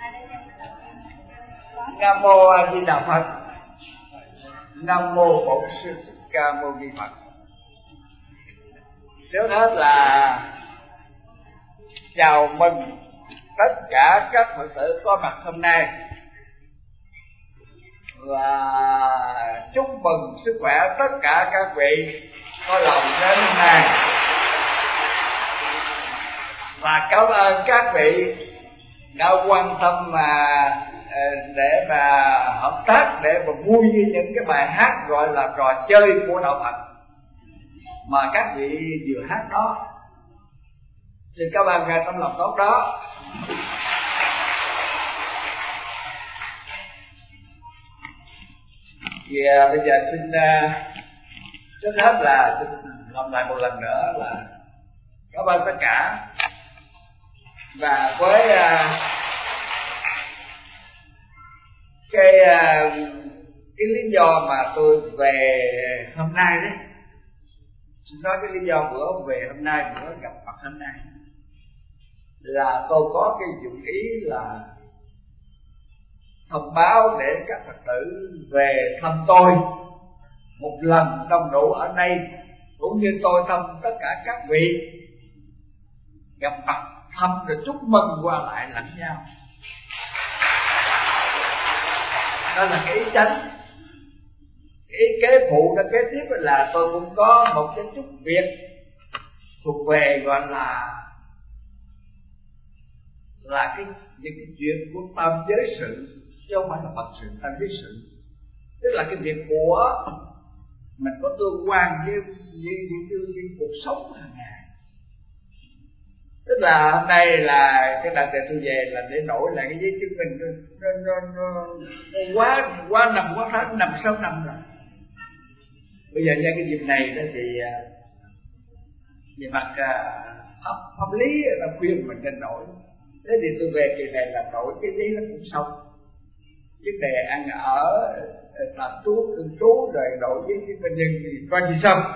Nam mô A Di Đà Phật. Nam mô Bổn Sư Thích Ca Mâu Ni Phật. Trước hết là chào mừng tất cả các Phật tử có mặt hôm nay và chúc mừng sức khỏe tất cả các vị có lòng đến hôm nay, và cảm ơn các vị đã quan tâm để mà hợp tác, để mà vui với những cái bài hát gọi là trò chơi của đạo Phật mà các vị vừa hát đó. Xin cảm ơn ngài tâm lòng tốt đó. Thì bây giờ xin trước hết là xin làm lại một lần nữa là cảm ơn tất cả. Và với cái lý do mà tôi về hôm nay đấy, xin nói cái lý do bữa về hôm nay, bữa gặp mặt hôm nay, là tôi có cái dụng ý là thông báo để các Phật tử về thăm tôi một lần đông đủ ở đây, cũng như tôi thăm tất cả các vị, gặp mặt thăm rồi chúc mừng qua lại lẫn nhau. Đó là cái ý chánh. Cái ý kế phụ đó kế tiếp là tôi cũng có một cái chút việc thuộc về gọi là những cái chuyện của tam giới sự, chứ không phải là Phật sự, tam giới sự. Tức là cái việc của mình có tương quan với cuộc sống hàng ngày. Tức là hôm nay là cái đợt này tôi về là để đổi lại cái giấy chứng minh nó quá năm quá tháng 5-6 năm rồi. Bây giờ nhân cái dịp này đó thì về mặt pháp lý là khuyên mình nên đổi. Thế thì tôi về kỳ này là đổi cái giấy nó cũng xong. Vấn đề ăn ở, tạm trú, cư trú rồi đổi giấy chứng minh nhân thì coi như xong.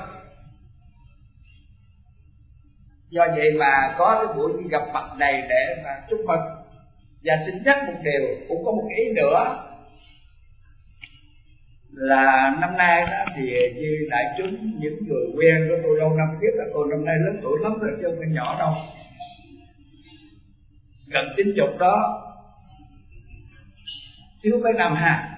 Do vậy mà có cái buổi gặp mặt này để mà chúc mừng. Và xin nhắc một điều, cũng có một ý nữa là năm nay đó thì như đại chúng, những người quen của tôi lâu năm biết là tôi năm nay lớn tuổi lắm rồi chứ không phải nhỏ đâu, gần 90 đó, thiếu mấy năm ha.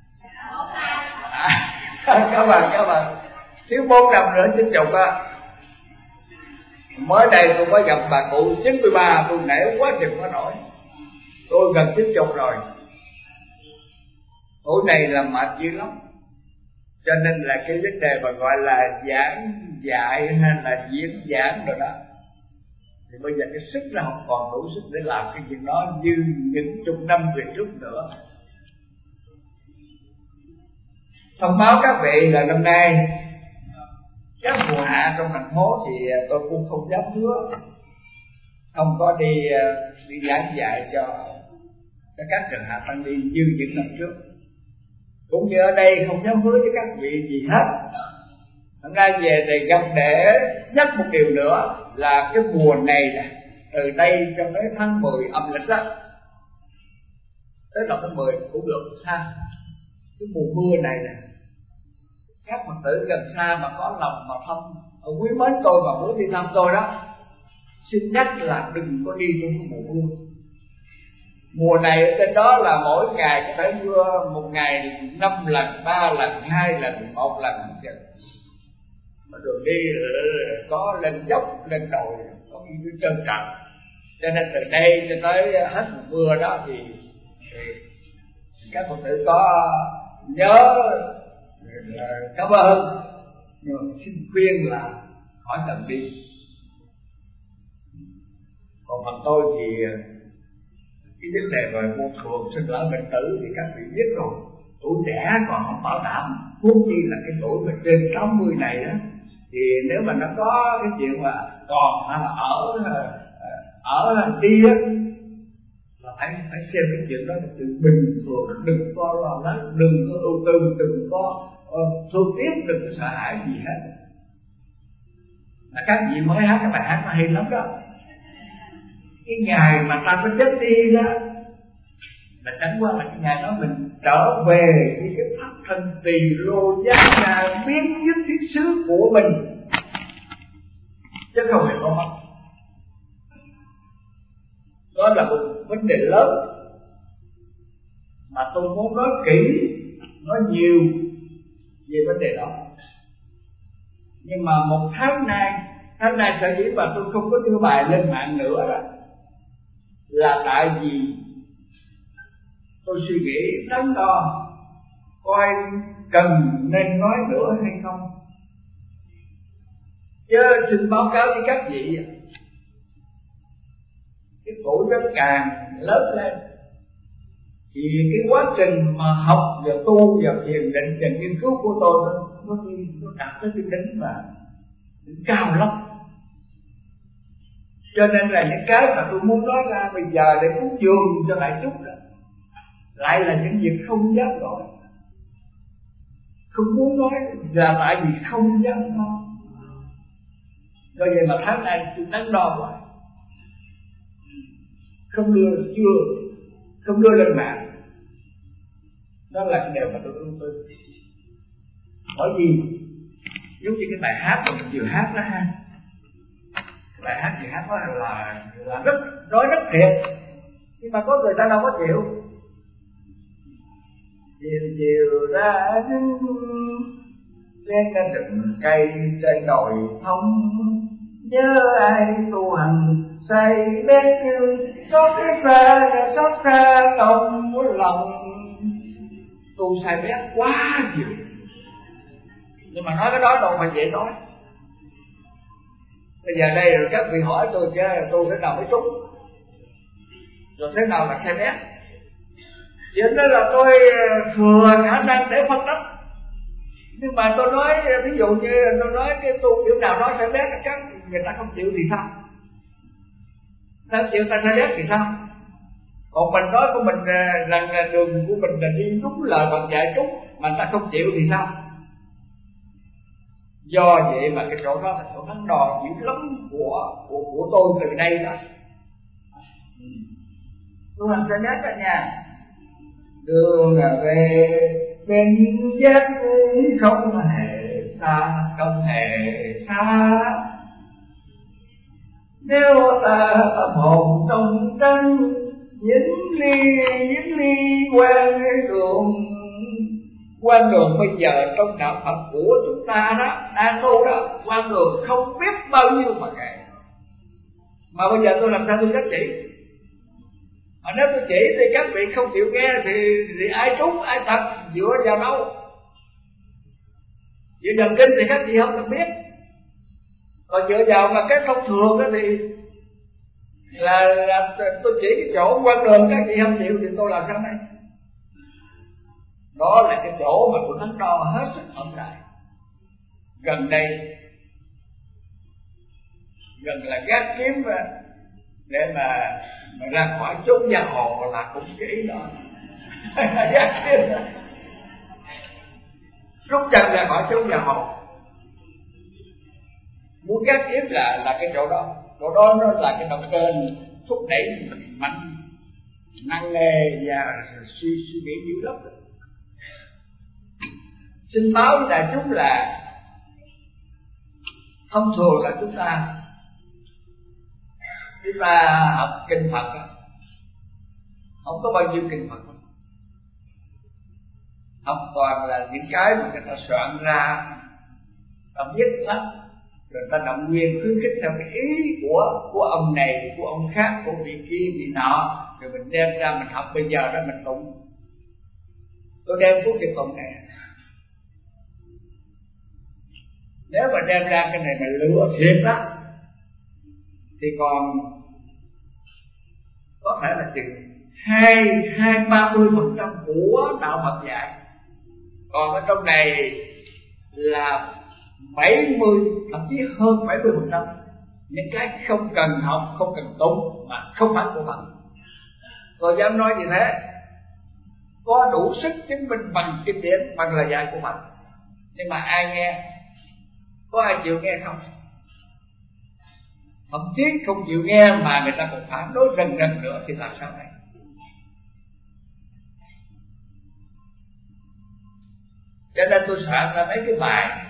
Các bạn thiếu 4 năm nữa 90 á. Mới đây tôi mới gặp bà cụ 93, tôi nể quá chừng quá nổi. Tôi gần 90 rồi, tuổi này là mệt dữ lắm. Cho nên là cái vấn đề mà gọi là giảng dạy hay là diễn giảng rồi đó, thì bây giờ cái sức nó không còn đủ sức để làm cái chuyện đó như những chục năm về trước nữa. Thông báo các vị là năm nay các mùa hạ trong thành phố thì tôi cũng không dám hứa không có đi giảng dạy cho các trường hạ tăng ni như những năm trước, cũng như ở đây không dám hứa với các vị gì hết. Hôm nay về thì gặp để nhắc một điều nữa là cái mùa này nè, từ đây cho tới tháng 10 âm lịch đó, tới đầu tháng 10 cũng được ha. Cái mùa mưa này nè, các Phật tử gần xa mà có lòng mà thăm quý mến tôi mà muốn đi thăm tôi đó, xin nhắc là đừng có đi trong cái mùa mưa. Mùa này ở trên đó là mỗi ngày có thể mưa một ngày 5 lần, 3 lần, 2 lần, 1 lần. Mà đường đi có lên dốc, lên đồi, có cái trơn trật. Cho nên từ đây cho tới hết mùa mưa đó thì các Phật tử có nhớ cảm ơn, nhưng mà xin khuyên là khỏi cần đi. Còn phần tôi thì cái vấn đề về vô thường sinh lão bệnh tử thì các vị biết rồi. Tuổi trẻ còn không bảo đảm, huống chi là cái tuổi mà trên 60 này đó, thì nếu mà nó có cái chuyện mà còn ở đi á, là phải xem cái chuyện đó là từ bình thường, đừng có lo lắng, đừng có ưu tư, đừng có thương tiếc, đừng có sợ hãi gì hết. Là các vị mới hát cái bài hát nó hay lắm đó. Cái ngày mà ta có chết đi đó, là chẳng qua là cái ngày đó mình trở về cái pháp thân tỳ lô giác ngà biến nhất thiết xứ của mình, chứ không hề có mất. Đó là một vấn đề lớn mà tôi muốn nói kỹ, nói nhiều về vấn đề đó. Nhưng mà một tháng nay sở dĩ mà tôi không có đưa bài lên mạng nữa đó là tại vì tôi suy nghĩ đắn đo coi cần nên nói nữa hay không. Chứ xin báo cáo với các vị, cái tuổi nó càng lớn lên thì cái quá trình mà học và tu và thiền định và nghiên cứu của tôi nó đạt tới cái đỉnh mà đỉnh cao lắm. Cho nên là những cái mà tôi muốn nói ra bây giờ để cúng dường cho đại chúng đó lại là những việc không dám nói, không muốn nói là tại vì không dám nói. Do vậy mà tháng nay tôi đắn đo hoài, không đưa lên mạng. Đó là cái điều mà tôi ưu tư. Bởi vì giống như cái bài hát mà mình vừa hát đó ha, bài hát vừa hát đó là rất nói rất thiệt, nhưng mà có người ta đâu có chịu. Chiều ra trên cái rừng cây trên đồi thông, nhớ ai tu hành say bét xót xa trong lòng. Tu say bét quá nhiều, nhưng mà nói cái đó đâu phải dễ nói. Bây giờ đây rồi các vị hỏi tôi chứ tu thế nào mới trúng, rồi thế nào là say bét. Vậy đó là tôi thừa khả năng để phân tích. Nhưng mà tôi nói ví dụ như tôi nói cái tu kiểu nào đó say bét, các người ta không chịu thì sao? Sao chịu ta say bét thì sao? Còn mình nói của mình rằng đường của mình là đi đúng lời bằng dạy chúng mà người ta không chịu thì sao? Do vậy mà cái chỗ đó là chỗ đắn đo dữ lắm của tôi từ đây đó. Tu hành say bét cả nhà. Đường về bên giác không hề xa, nếu ta tâm hồn trong trắng dính ly quan đường bây giờ trong đạo Phật của chúng ta đó đang tu đó, quan đường không biết bao nhiêu mà kể. Mà bây giờ tôi làm sao tôi dám chỉ? Mà nếu tôi chỉ thì các vị không chịu nghe thì ai trúng ai thật dựa vào đâu? Dựa vào kinh thì các vị không cần biết, còn dựa vào mà cái thông thường đó thì là tôi chỉ cái chỗ quan đường các vị không chịu thì tôi làm sao đây? Đó là cái chỗ mà tôi đắn đo hết sức thận đại. Gần đây gần là gác kiếm để mà ra khỏi chốn giang hồ là cũng kỹ đó. Gác kiếm rút chân ra khỏi chốn giang hồ, muốn gác kiếm là cái chỗ đó nó là cái động cơ thúc đẩy mạnh năng nề và suy nghĩ dữ lắm. Xin báo với đại chúng là thông thường là chúng ta học kinh Phật không có bao nhiêu kinh Phật, học toàn là những cái mà người ta soạn ra, ta viết lắm, rồi ta động viên khuyến khích theo cái ý của ông này, của ông khác, của vị kia, vị nọ, rồi mình đem ra mình học. Bây giờ đó mình tụng, tôi đem cuốn kinh tụng này, nếu mà đem ra cái này mà lựa thiệt đó thì còn có thể là chừng 20-30% của đạo Phật dạy, còn ở trong này là 70, thậm chí hơn 70% những cái không cần học, không cần tụng mà không phải của Phật. Tôi dám nói như thế, có đủ sức chứng minh bằng kinh điển, bằng lời dạy của Phật. Nhưng mà ai nghe? Có ai chịu nghe không? Thậm chí không chịu nghe mà người ta còn phản đối rần rần nữa thì làm sao đây? Cho nên tôi soạn ra mấy cái bài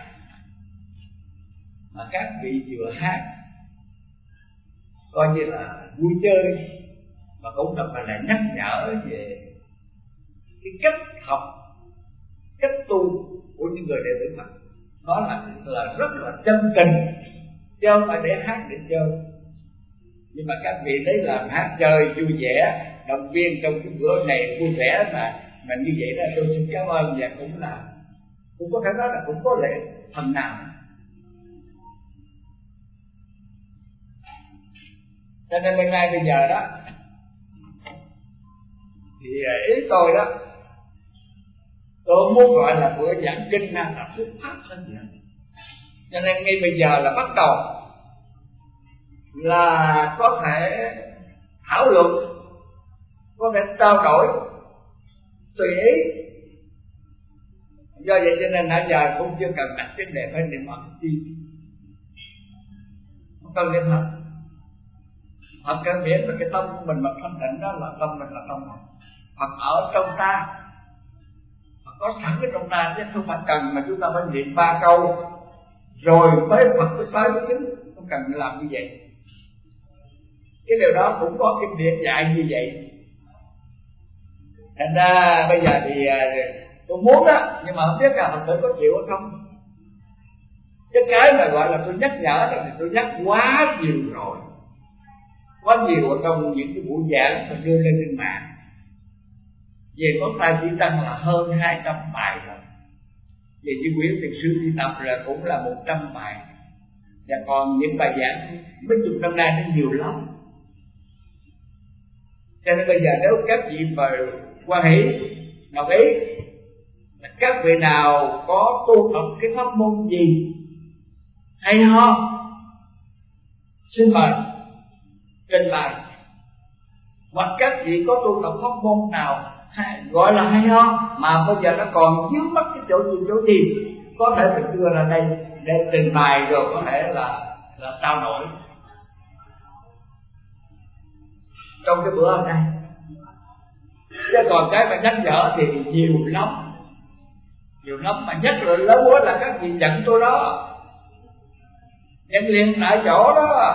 mà các vị vừa hát coi như là vui chơi, mà cũng đồng là nhắc nhở về cái cách học, cách tu của những người đệ tử Phật. Nó là rất là chân tình, chứ không phải để hát để chơi. Nhưng mà các vị thấy là hát chơi vui vẻ, động viên trong cái bữa này vui vẻ mà như vậy là tôi xin cảm ơn, và cũng có thể nói là cũng có lẽ phần nào. Cho nên bên nay bây giờ đó thì ý tôi đó, tôi muốn gọi là bữa giảng kinh là thuyết pháp hơn vậy. Cho nên ngay bây giờ là bắt đầu là có thể thảo luận, có thể trao đổi tùy ý. Do vậy cho nên nãy giờ cũng chưa cần đặt vấn đề phải niệm Phật chi, không cần niệm Phật. Phật cần biết là cái tâm của mình mà thanh tịnh, đó là tâm mình là tâm Phật. Phật ở trong ta, Phật có sẵn ở trong ta, chứ không phải cần mà chúng ta phải niệm 3 câu rồi mới Phật mới tới với chứng, không cần làm như vậy. Cái điều đó cũng có kinh điển dạy như vậy. Thành ra bây giờ thì tôi muốn đó, nhưng mà không biết là Phật tử có chịu hay không. Cái mà gọi là tôi nhắc nhở thì tôi nhắc quá nhiều rồi, quá nhiều ở trong những cái buổi giảng mà đưa lên trên mạng. Về ngón tay chỉ tăng là hơn 200 bài rồi. Về chữ quyển thiền sư đi tập là cũng là 100 bài. Và còn những bài giảng mấy chục năm nay nó nhiều lắm. Cho nên bây giờ nếu các vị mà quan hỷ, đồng ý, các vị nào có tu tập cái pháp môn gì hay ho, xin mời trình bày. Hoặc các vị có tu tập pháp môn nào gọi là hay ho mà bây giờ nó còn vướng mắc cái chỗ gì, có thể phải đưa ra đây để trình bày, rồi có thể là trao đổi trong cái bữa hôm nay. Chứ còn cái mà nhắc nhở thì nhiều lắm, mà nhắc là lớn quá là các vị giận tôi đó, giận liền tại chỗ đó.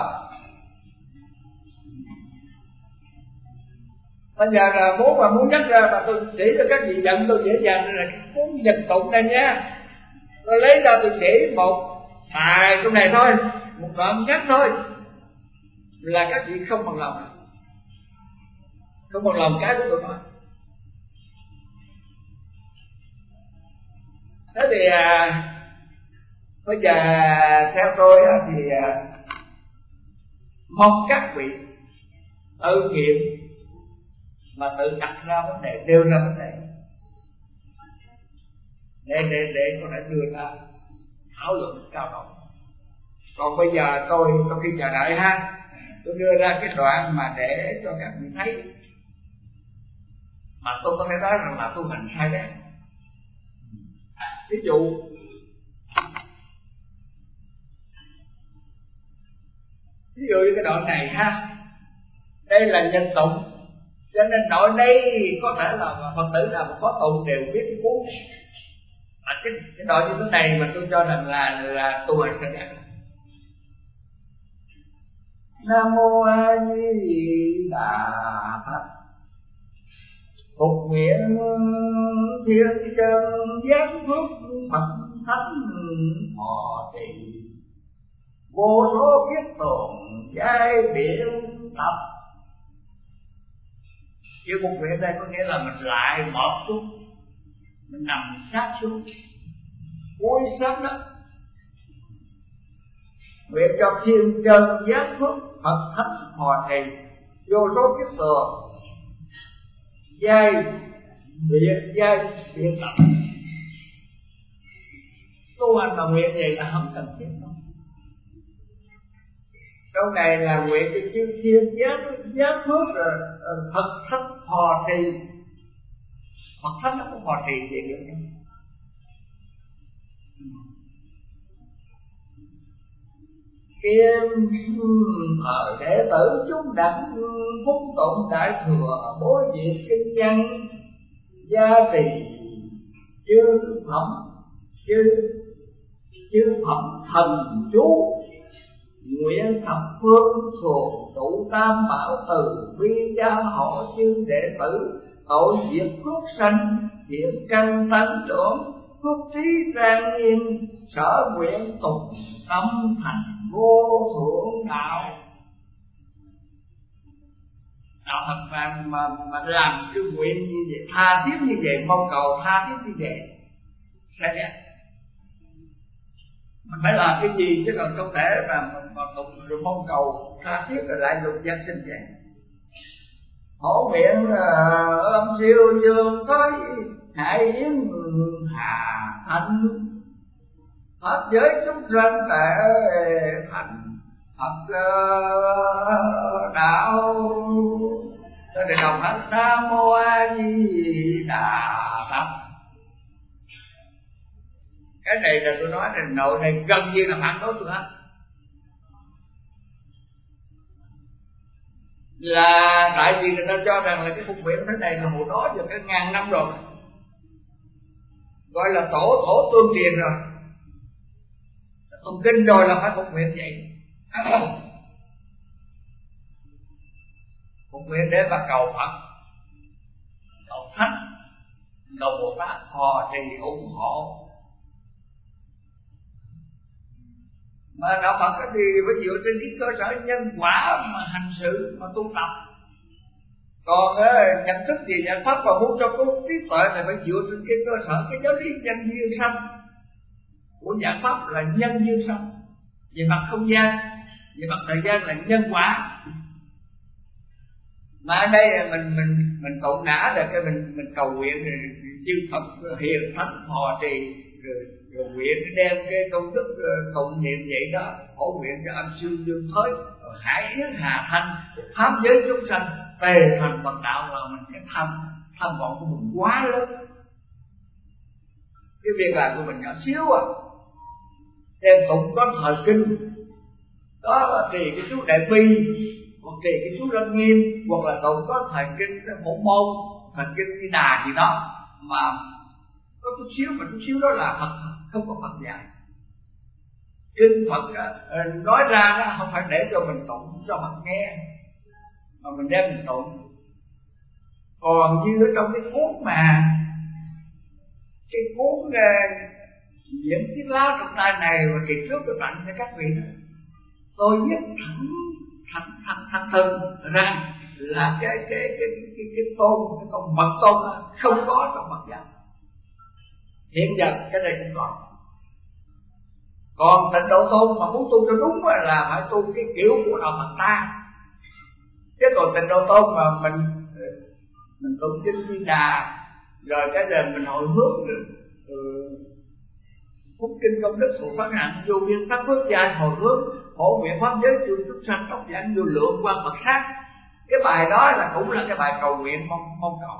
Bây giờ là muốn nhắc ra mà tôi chỉ cho các vị giận tôi dễ dàng là cái cuốn Nhật Tụng này nha. Tôi lấy ra tôi chỉ một bài trong này thôi, một đoạn nhắc thôi, là các vị không bằng lòng, cái của tôi nói. Thế thì bây giờ theo tôi thì mong các vị tự nghiệm mà tự đặt ra vấn đề, nêu ra vấn đề để có thể đưa ra thảo luận trao đổi. Còn bây giờ tôi khi chờ đợi tôi đưa ra cái đoạn mà để cho các vị thấy, mà tôi có thể nói rằng là tu hành sai đấy. Ví dụ như cái đoạn này đây là Nhật Tụng, cho nên đoạn đây có thể là Phật tử nào mà có tụng đều biết cái cuốn. Cái đoạn như thế này mà tôi cho rằng là tu hành sai đấy. Nam mô A Di Đà Phật. Phục nguyện thiên chân giác phước Phật thánh thọ trì, vô số kiếp tồn giai biện tập. Chữ phục nguyện đây có nghĩa là mình lại một chút, mình nằm sát xuống cuối sát đất, nguyện cho thiên chân giác phước Phật thánh thọ trì, vô số kiếp tồn giai biện tập. Tu hành mà nguyện này là không cần thiết đâu. Câu này là nguyện cho chư thiên giác phước Phật thánh thọ trì. Phật thánh nó có thọ trì gì vậy? Kiêm thời đệ tử chúng đảnh phúc tụng đại thừa, bối diệt kinh văn gia trì chư phẩm chư Phật thần chú nguyện thập phương thường trụ tam bảo từ bi gia hộ chư đệ tử tội diệt phước sanh hiện căn tấn trưởng phước trí trang nghiêm sở nguyện tùng tâm thành vô thượng đạo. Đạo Phật mà làm cái nguyện như vậy, tha thiết như vậy, mong cầu tha thiết như vậy sẽ đẹp. Mình phải làm cái gì chứ còn không thể mà tụng rồi mong cầu tha thiết rồi lại lục gian sinh vậy. Hổ miệng âm siêu dương tới hải yến hà thanh hết giới chúng sanh tệ thành Phật đạo. Tôi để đọc hết Nam Mô A Di Đà Phật. Cái này là tôi nói là nội này gần như là phản đối tôi hết. Là tại vì người ta cho rằng là cái cung nguyện thế này là hồi đó giờ cái ngàn năm rồi, gọi là tổ tương truyền rồi, tụng kinh rồi là phải phục nguyện vậy. Phục nguyện để mà cầu Phật, cầu Thánh, cầu Bồ Tát họ trì ủng hộ. Mà đạo Phật thì phải dựa trên cái cơ sở nhân quả mà hành sự mà tu tập. Còn nhận thức gì nhận pháp và muốn cho có trí tuệ thì phải dựa trên cái cơ sở cái giáo lý nhân duyên sanh của nhà pháp là nhân duyên sanh. Về mặt không gian, về mặt thời gian là nhân quả. Mà ở đây mình tụng ngã rồi cái mình cầu nguyện rồi chư Phật hiền thánh họ trì rồi nguyện đem cái công đức tụng niệm vậy đó, hỗ nguyện cho âm siêu dương thới hải yến hà thanh pháp giới chúng sanh tề thành Phật đạo, là mình cái tham vọng của mình quá lớn. Cái việc làm của mình nhỏ xíu à, đem tụng có thời kinh đó là trì cái chú Đại Bi, hoặc trì cái chú Lăng Nghiêm, hoặc là tụng có thời kinh Phổ Môn, thời kinh Di Đà gì đó, mà có chút xíu, mà chút xíu đó là Phật, không có Phật dạy. Kinh Phật nói ra đó không phải để cho mình tụng cho Phật nghe, mà mình đem mình tụng. Còn như ở trong cái cuốn mà cái cuốn diễn Tiết Lá trong tay này và kỳ trước tôi tặng cho các vị đó, tôi viết thẳng thừng rằng là cái tôn mật tôn không có trong Phật giáo. Hiện giờ cái này cũng có. Còn Tịnh Độ Tôn mà muốn tu cho đúng là phải tu cái kiểu của đạo Phật ta. Chứ còn Tịnh Độ Tôn mà mình tụng kinh Di Đà rồi cái là mình hồi hướng phúc kinh công đức của phát hạnh vô biên pháp phước giai hồi hướng hổ nguyện pháp giới chư chúng sanh tóc giảng vô lượng quan Phật sát. Cái bài đó là cũng là cái bài cầu nguyện mong cầu,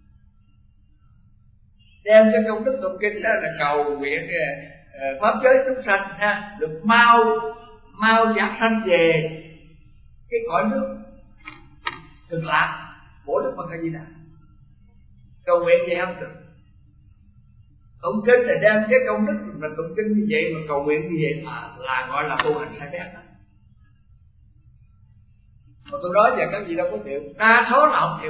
đem cái công đức tụng kinh đó là cầu nguyện pháp giới chúng sanh ha, được mau giác sanh về cái cõi nước cực lạc của Đức Phật A Di Đà. Cầu nguyện vậy không được. Tụng kinh là đem cái công đức mà tụng kinh như vậy mà cầu nguyện như vậy là gọi là tu hành sai bét đó. Mà tôi nói về các gì đâu có chịu, đa số là không chịu.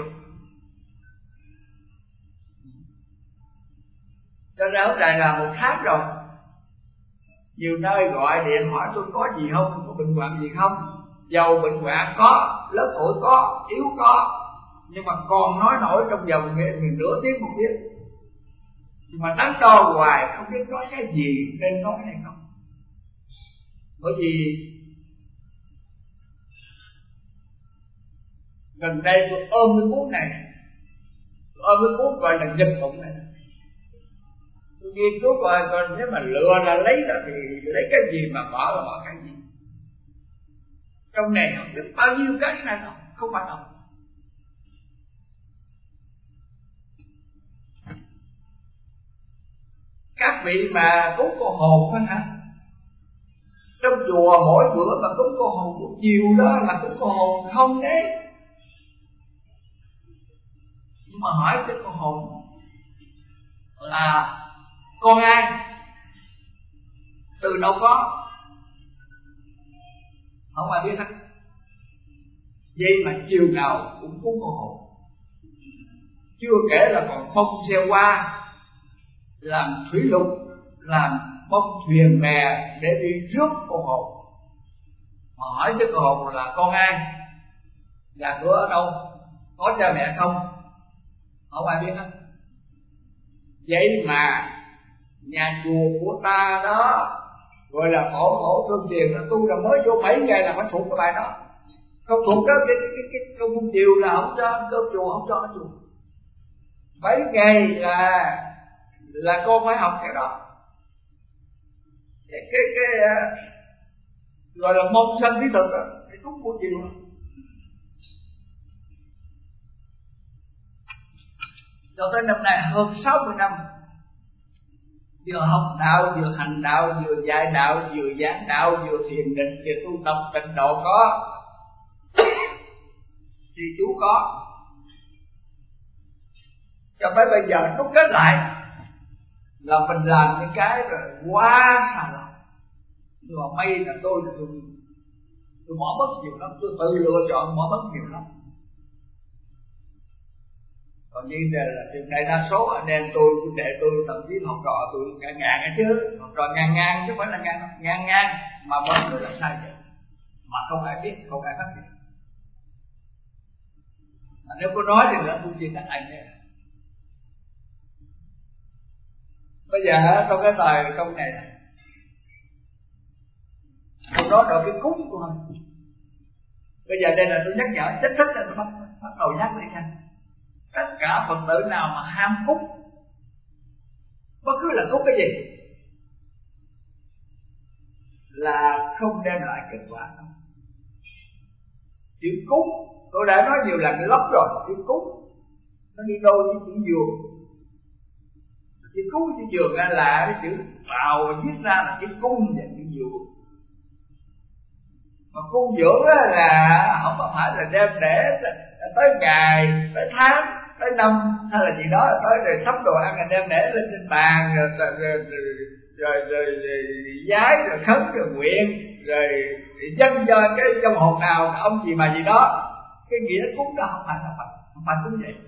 Cho nên hôm nay là 1 tháng rồi, nhiều nơi gọi điện hỏi tôi có gì không, có bệnh hoạn gì không. Giàu bệnh hoạn có, lớn tuổi có, yếu có, nhưng mà còn nói nổi trong vòng nửa tiếng một tiếng. Nhưng mà đắn đo hoài không biết nói cái gì nên nói hay không. Bởi vì gần đây tôi ôm cái cuốn này, tôi ôm cái cuốn gọi là Nhập Tụng này. Tôi nghiên cứu coi nếu mà lựa là lấy ra thì lấy cái gì mà bỏ là bỏ cái gì. Trong này không biết bao nhiêu cái sai lầm, không phải đâu. Các vị mà cúng cô hồn đó hả? Trong chùa mỗi bữa mà cúng cô hồn buổi chiều đó là cúng cô hồn không đấy. Nhưng mà hỏi cái cô hồn là con ai? từ đâu có, không ai biết hết. Vậy mà chiều nào cũng cúng cô hồn. Chưa kể là còn bông xe hoa, làm thủy lục, làm bông thuyền bè để đi rước cô hồn. Mà hỏi chứ cô hồn là con ai, nhà cửa ở đâu, có cha mẹ không ai biết hết. Vậy mà nhà chùa của ta đó gọi là tổ thương tiền, nó tu là mới vô 7 ngày là phải thuộc cái bài đó. Không thuộc cái công phu chiều là không cho cơm chùa, không cho ở chùa. 7 ngày là con phải học cái đó. Cái gọi là mong sanh lý thực đó, cái cúng của chiều đó. Cho tới năm nay hơn 60 năm, vừa học đạo, vừa hành đạo, vừa dạy đạo, vừa giảng đạo, vừa thiền định, vừa tu tập tịnh độ có, thì chú có. Cho tới bây giờ đúc kết lại là mình làm những cái rồi quá xa lạ. Nhưng mà may là tôi bỏ mất nhiều lắm, tôi tự lựa chọn bỏ mất nhiều lắm. Còn như là trường đại đa số anh em tôi, đệ tôi, thậm chí học trò tôi cả ngàn ấy chứ, học trò ngàn chứ không phải là ngàn mà vẫn cứ làm sai vậy, mà không ai biết, không ai phát hiện. Mà nếu có nói thì nữa cũng chỉ các anh ấy. Bây giờ trong cái thời công này tôi nói được cái cúng của mình. Bây giờ đây là tôi nhắc nhở chính thức là bắt đầu nhắc lại nha. Tất cả Phật tử nào mà ham cúng, bất cứ là cúng cái gì, là không đem lại kết quả đâu. Chữ cúng tôi đã nói nhiều lần lắm rồi. Chữ cúng nó đi đôi với chữ dường. Chữ cúng với chữ dường là cái chữ vào và viết ra là chữ cung và chữ dường. Mà cung dưỡng là không phải là đem để tới ngày, tới tháng, tới năm hay là gì đó, là tới rồi sắm đồ ăn là đem để lên trên bàn rồi giái rồi khấn rồi nguyện rồi dâng cho cái trong hồn nào ông gì mà gì đó. Cái nghĩa cúng đó không phải là Phật, không phải cúng vậy.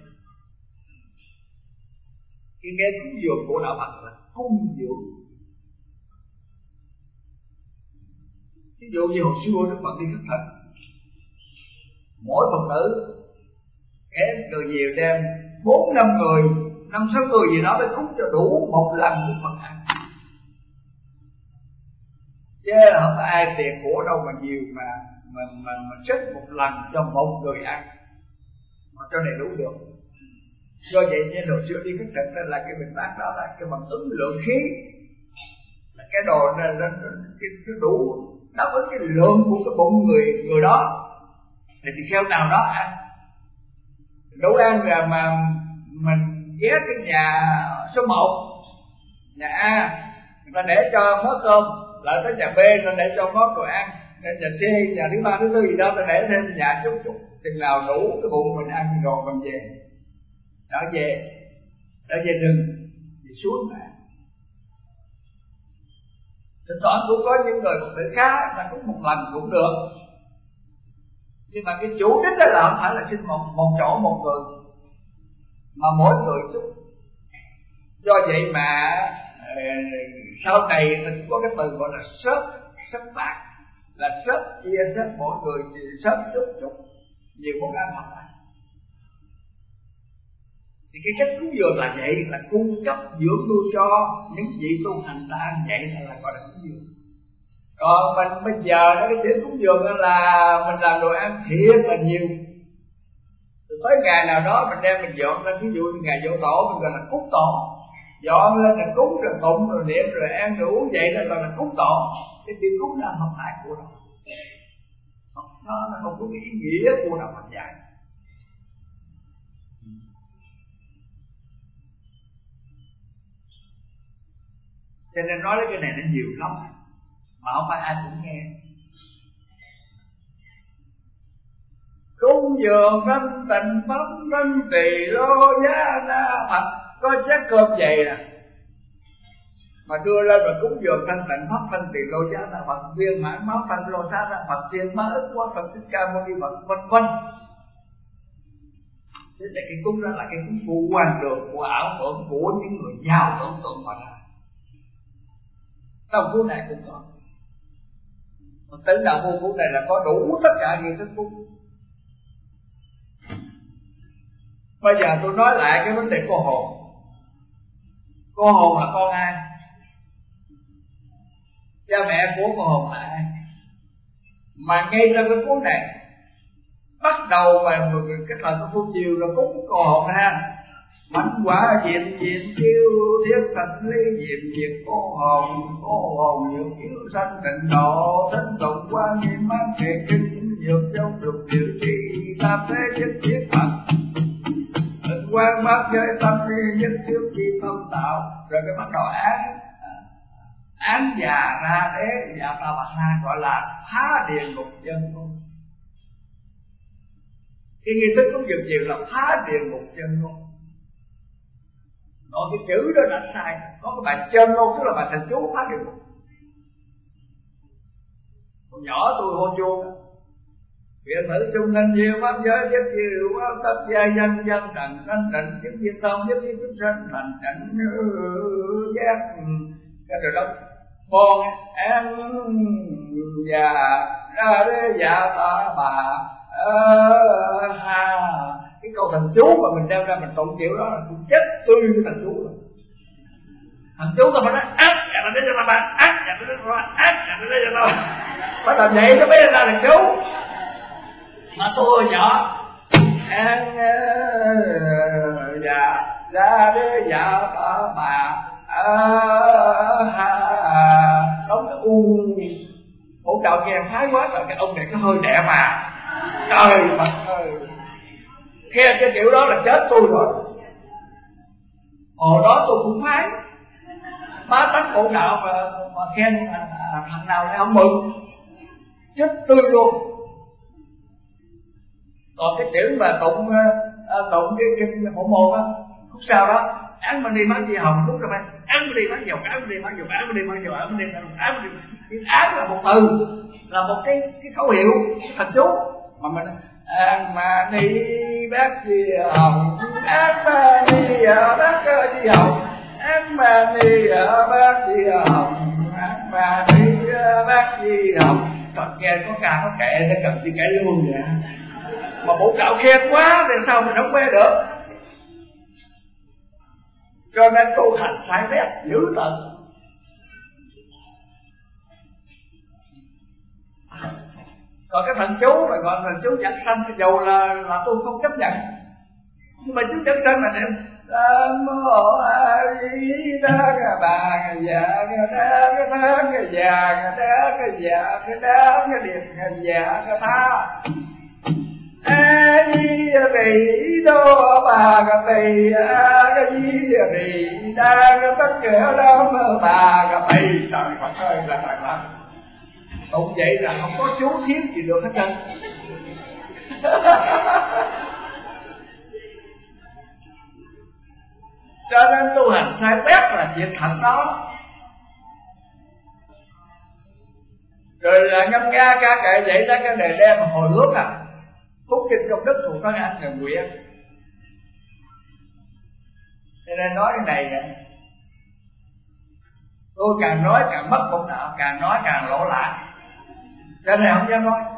Cái nghe cúng dường của đạo Phật là cung dường. Ví dụ như hồi xưa Đức Phật đi khất thực, mỗi Phật tử kém người nhiều đem 4-5 người, 5-6 người gì đó mới cúng cho đủ một lần Đức Phật ăn. Chứ không có ai tiền của đâu mà nhiều mà xếp một lần cho một người ăn mà cho đầy đủ được. Do vậy nên hồi xưa đi khất thực là cái bình bát đó là cái bằng ứng lượng khí, là cái đồ cái đủ đáp ứng cái lượng của cái bụng người đó thì theo nào đó ăn. Đủ ăn là mà mình ghé cái nhà số 1, nhà A, người ta để cho mớ cơm, lại tới nhà B người ta để cho món đồ ăn, đến nhà C, nhà thứ 3, thứ 4 gì đó ta để thêm nhà chút chừng nào đủ cái bụng mình ăn rồi mình về. Trở về rừng, về xuống mà. Thỉnh thoảng cũng có những người Phật tử khá là cũng một lần cũng được. Nhưng mà cái chủ đích đó là không phải là xin một chỗ một người, mà mỗi người chút. Do vậy mà sau này mình có cái từ gọi là sớt bạc, là chia mỗi người thì sớt chút nhiều món ăn học lại. Thì cái cách cúng dường là vậy, là cung cấp dưỡng nuôi cho những vị tu hành ta ăn vậy là gọi là cúng dường. Còn mình bây giờ đó, cái chữ cúng dường là mình làm đồ ăn thiệt là nhiều. Rồi tới ngày nào đó mình đem mình dọn lên, ví dụ như ngày dỗ tổ mình gọi là cúng tổ, dọn lên là cúng rồi tụng rồi niệm rồi ăn rồi uống vậy đó gọi là cúng tổ. Cái chữ cúng là không phải của đạo, nó không có cái ý nghĩa của đạo Phật dạy. Cho nên nói đến cái này nó nhiều lắm mà không phải ai cũng nghe. Cúng dường thanh tịnh pháp thân tỳ lô giá na Phật, có chén cơm vậy nè, mà đưa lên và cúng dường thanh tịnh pháp thanh tỳ lô giá na Phật, viên mãn máu thanh lô xá na Phật, thiên má ức quá Phật thích ca mâu ni Phật, vân vân. Thế là cái cúng đó là cái cúng của quan đường, của ảo tưởng, của những người giàu tưởng tượng mà ra. Trong cúng này cũng có. Tịnh đạo môn cúng này là có đủ tất cả những thức cúng. Bây giờ tôi nói lại cái vấn đề cô hồn. Cô hồn là con ai? Cha mẹ của cô hồn là ai? Mà ngay trong cái cuốn này bắt đầu mà cái thời của Phương Chiều là cúng cô hồn ha. Mãnh quả diệm diệm chiêu thiết thành lý diệm diệt cô hồn nhược yếu sanh tịnh độ thánh tụng quan nghiêm mang kệ kinh nhược trong được điều trị tam thế nhất thiết phật tịnh quan pháp giới tâm nhất trước khi thông tạo. Rồi cái bắt đầu án già ra đế già ta bà ha, gọi là phá địa ngục chân ngôn. Cái nghi thức cũng dường nhiều là phá địa ngục chân ngôn. Nói cái chữ đó đã sai. Có cái bài chân ngôn tức là bài thần chú phá địa ngục. Còn nhỏ tôi hô chuông Viện thử chung thanh nhiều pháp giới nhất chiều pháp tất gia dân dân trần thanh tịnh chứng diệt thông nhất thiết chúng sanh thành tịnh giác. Cái rồi đó con em già ra đế dạ ta bà ha. Cái câu thần chú mà mình đem ra mình tụng kiểu đó là cũng chết tươi cái thần chú rồi. Thần chú ta phải nói ác dạ ra đế dạ ta bà, ác dạ ra đế dạ ta bà, ác dạ ra đế dạ ta bà. Bắt đầu vậy nó mới ra thần chú. Mà tôi nhỏ em già ra đế dạ ta bà đóng cái hỗn đạo nghe phái quá rồi. Cái ông này có hơi đẹp mà trời Phật ơi, khen cái kiểu đó là chết tôi rồi. Hồi đó tôi cũng phái bá tánh hỗn đạo mà khen thằng nào lại không mừng chết tươi luôn. Còn cái chữ mà tụng cái hộ môn á, khúc sau đó án mà đi mát gì hồng khúc rồi mày án mà đi mát dầu, án mà đi mát dầu, án mà đi mát dầu, án mà đi mát dầu, án mà đi mát dầu. Án là một từ, là một cái khẩu hiệu, cái thần chú mà mình án mà đi bác gì hồng, án mà đi bác gì hồng, án mà đi bác gì hồng, án mà đi bác gì hồng. Còn nghe có ca có kệ nó cần gì kể luôn vậy. Mà bộ đạo khen quá thì sao mình không mê được. Cho nên tu hành sai bét dữ tận. Còn cái thần chú mà gọi thần chú giảng sanh thì dầu là tôi không chấp nhận. Nhưng mà chú giảng sanh là niệm Nam mô A Di Đà Bà Dạ Đa Đa Dạ Đa Dạ Đa Dạ Tha A Di Rì Đô Bà Tỳ A Di Rì Đa tất cả đám Bà Tỳ. Trời Phật ơi là trời Phật. Tụng vậy là không có chú thiết gì được hết trơn. Cho nên tu hành sai bét là chuyện thật đó. Rồi là ngâm nga ca kệ vậy đó, cái này đem hồi hướng à phúc kinh công đức thuộc có ăn người nguyện. Cho nên nói cái này tôi càng nói càng mất bổn đạo, càng nói càng lỗ lại. Cho nên không dám nói.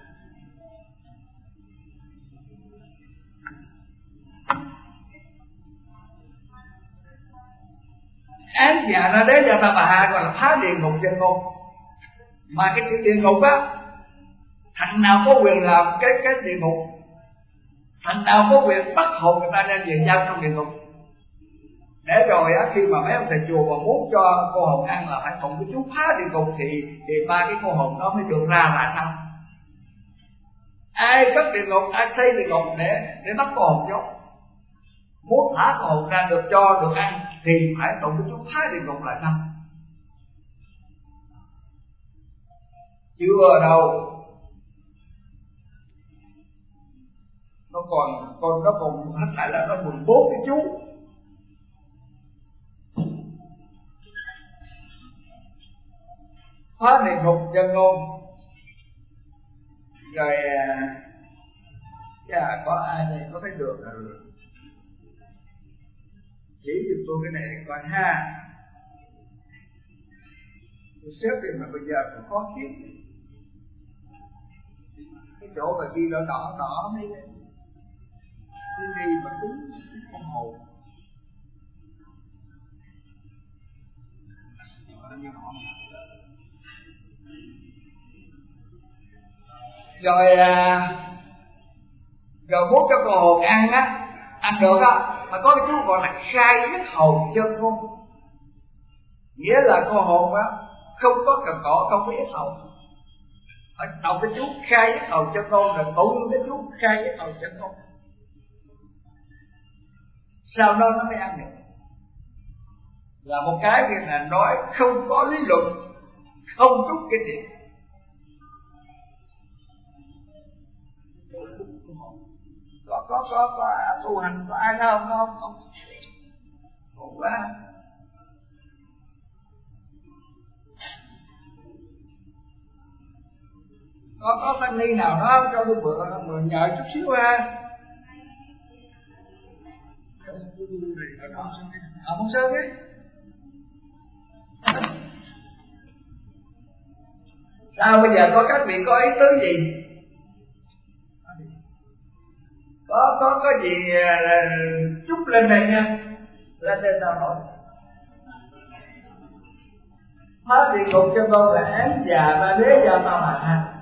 Án già ra đế gia ta bà ha gọi là phá địa ngục chân ngôn. Mà cái địa ngục á, thằng nào có quyền làm cái địa ngục, thằng nào có quyền bắt hồn người ta đem về giam trong địa ngục. Để rồi á, khi mà mấy ông thầy chùa mà muốn cho cô hồn ăn là phải tụng cái chú phá địa ngục thì ba cái cô hồn đó mới được ra là sao? Ai cất địa ngục, ai xây địa ngục để bắt cô hồn vô. Muốn thả cô hồn ra được cho được ăn thì phải tụng cái chú phá địa ngục là sao? Chưa đâu. Nó còn hết lại là nó 14 cái chú. hóa địa ngục chân ngôn. Rồi có ai này có thấy được rồi chỉ giùm tôi cái này coi ha. Tôi xếp đi mà bây giờ cũng khó kiếm cái chỗ mà ghi đỏ đỏ mấy cái ghi mà cúng con hồn. Rồi múc cho con hồn ăn á, ăn được á, mà có cái chú gọi là khai yết hầu chân ngôn, nghĩa là con hồn á không có cần cỏ, không có yết hầu. Ở đọc cái chú khai yết hầu chân ngôn là tụng cái chú khai yết hầu chân ngôn, sau đó nó mới ăn được. Là một cái kia là nói không có lý luận, không chút cái gì. Có tu hành có ai đâu không? Khổ quá. Có tăng ni nào đó cho tôi mượn nhờ chút xíu ha. Không sao đấy. Sao bây giờ có các vị có ý tứ gì? Có gì chút lên này nha, lên đây tao nói. Hết địa ngục cho con là án già ba đế gia ta mà ha.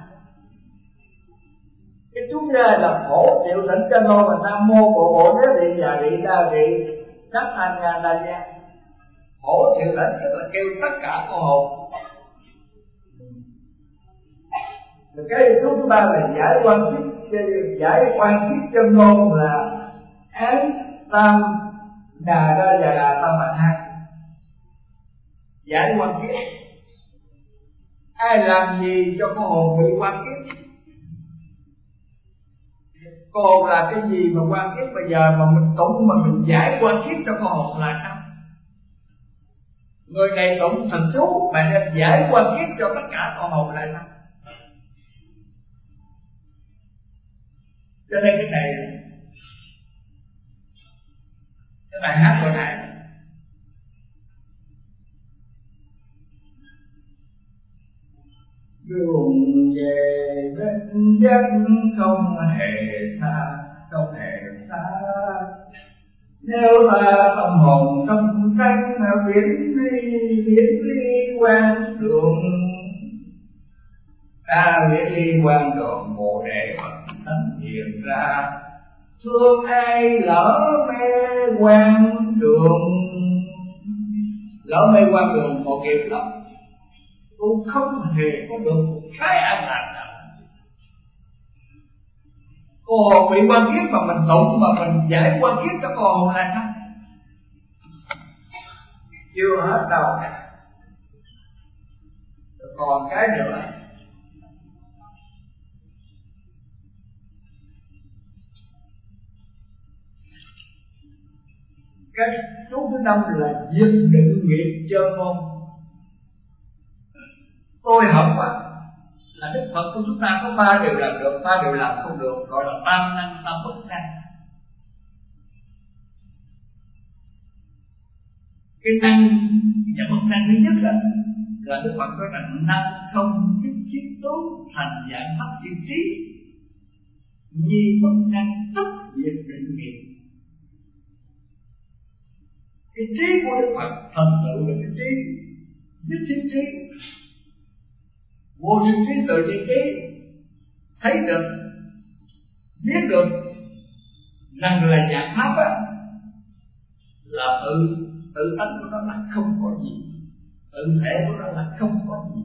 Cái chúng ra là khổ chịu tỉnh cho con mà nam mô bộ bộ đế vị già vị đa vị các thành ngàn đa gia. Khổ chịu tỉnh tức là kêu tất cả con hồn. Rồi cái chúng ta là giải quan thiết chân ngôn là án tam đà ra và đà tam mạnh hai. Giải quan thiết, ai làm gì cho con hồn bị quan thiết? Con hồn là cái gì mà quan thiết? Bây giờ mà mình tụng mà mình giải quan thiết cho con hồn là sao? Người này tụng thần chú mà nên giải quan thiết cho tất cả con hồn là sao? Cho nên cái này, cái bài hát hồi nãy đường về bên dân không hề xa, không hề xa. Nếu ta tâm hồn trong tranh viễn ly quan đường, ta viễn ly quan đường Bồ Đề Phật tánh hiện ra. Thương ai lỡ mê quan đường, lỡ mê quan đường một kiếp lắm, cũng không hề có được một cái an lạc nào. Cô hồn bị quan kiếp mà mình tụng mà mình giải quan kiếp cho cô hồn là sao? Chưa hết đâu. Còn cái nữa, cái chú thứ năm là diệt định nghiệp chân ngôn. Tôi học là Đức Phật của chúng ta có 3 điều làm được, 3 điều làm không được, gọi là tam năng tam bất năng. Cái năng và bất năng thứ nhất là Đức Phật nói là năng không nhất thiết tốt thành dạng pháp thiên trí, nhi bất năng tất diệt định nghiệp. Cái trí của Đức Phật thành tựu là cái trí nhất thiết trí, vô sinh trí tự nhiên trí, thấy được, biết được rằng là dạng pháp là tự tánh của nó là không có gì, tự thể của nó là không có gì.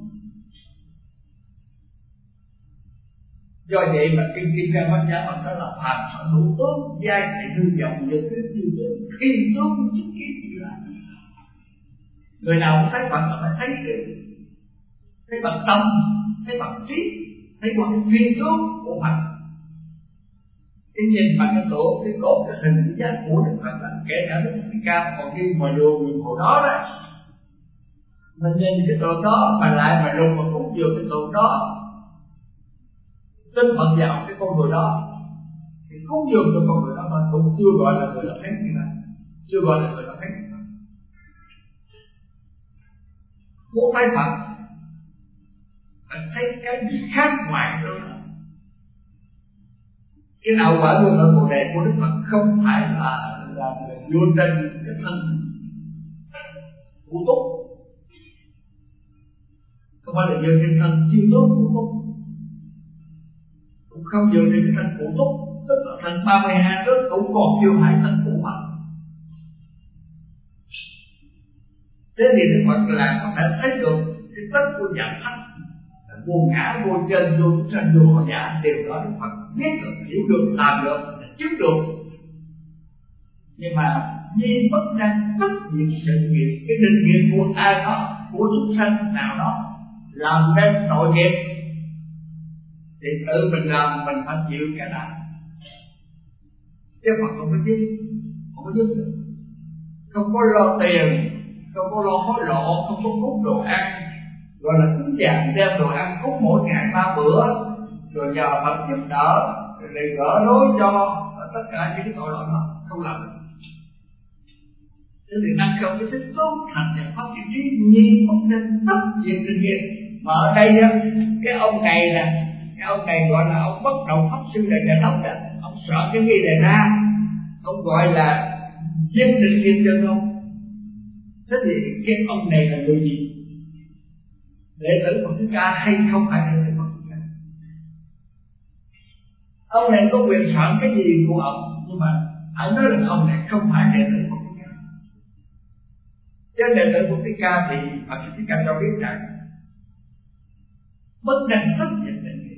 Do vậy mà kinh Căn Bát Nhã Phật đó là phàm sở hữu tướng, giai thị hư vọng nhật thức chiêu tướng, thiên tướng chức kiến gì là. Người nào cũng thấy Phật là phải thấy bằng tâm, thấy bằng trí, thấy bằng thiên tướng của Phật. Cái nhìn bằng cái tổ, cái cột, cái hình, cái giác của Đức Phật là kể cả Đức Phật Cao còn đi ngoài đường mình hồi đó đó. mình nhìn cái tượng đó mà lại mà lùng mà cúng dường cái tượng đó, tin Phật vào cái con người đó, thì cúng dường cho con người đó thôi cũng chưa gọi là người là thánh như này, chưa gọi là người là thánh như này. Muốn thấy Phật phải thấy cái gì khác ngoài đó. Cái nào quả luôn ở Bồ Đề của Đức Phật không phải là vua trên cái thân Cụ Túc, không phải là vua trên thân Chiêu Túc Cụ Túc, cũng không vua trên cái thân Cụ Túc, tức là thân 32 trước cũng còn chưa phải thân Cụ Phật. Thế thì Đức Phật là có thể thấy được cái tất của dạng thánh, vô ngã, vô chân, vô sanh, vô họ giả, đều đó Đức Phật biết được, hiểu được, làm được, chứng được. Nhưng mà nhi bất năng tất diệt định nghiệp, cái định nghiệp của ai đó, của chúng sanh nào đó làm nên tội nghiệp thì tự mình làm, mình phải chịu cái này. Chứ Phật không có giúp, không có giúp được, không có lo tiền, không có lo hối lộ, không có cúng đồ ăn, gọi là cúng dường đem đồ ăn cúng mỗi ngày 3 bữa, rồi nhờ Phật giúp đỡ, rồi gỡ rối cho tất cả những cái tội lỗi đó, không làm được. Thế thì năng không cái thích tốt thành và phát triển trí nhi bất nên tất diệt định nghiệp. Mà ở đây cái ông này là cái ông này gọi là ông bất động pháp sư là nhà đốc đó, ông sợ cái nghi này ra, ông gọi là diệt định nghiệp cho ông. Thế thì cái ông này là người gì? Đệ tử Phật Thích Ca hay không phải đệ tử Phật Thích Ca? Ông này có quyền soạn cái gì của ông, nhưng mà phải nói là ông này không phải đệ tử Phật Thích Ca. Chứ đệ tử Phật Thích Ca thì Phật Thích Ca cho biết rằng bất năng tất diệt định nghiệp.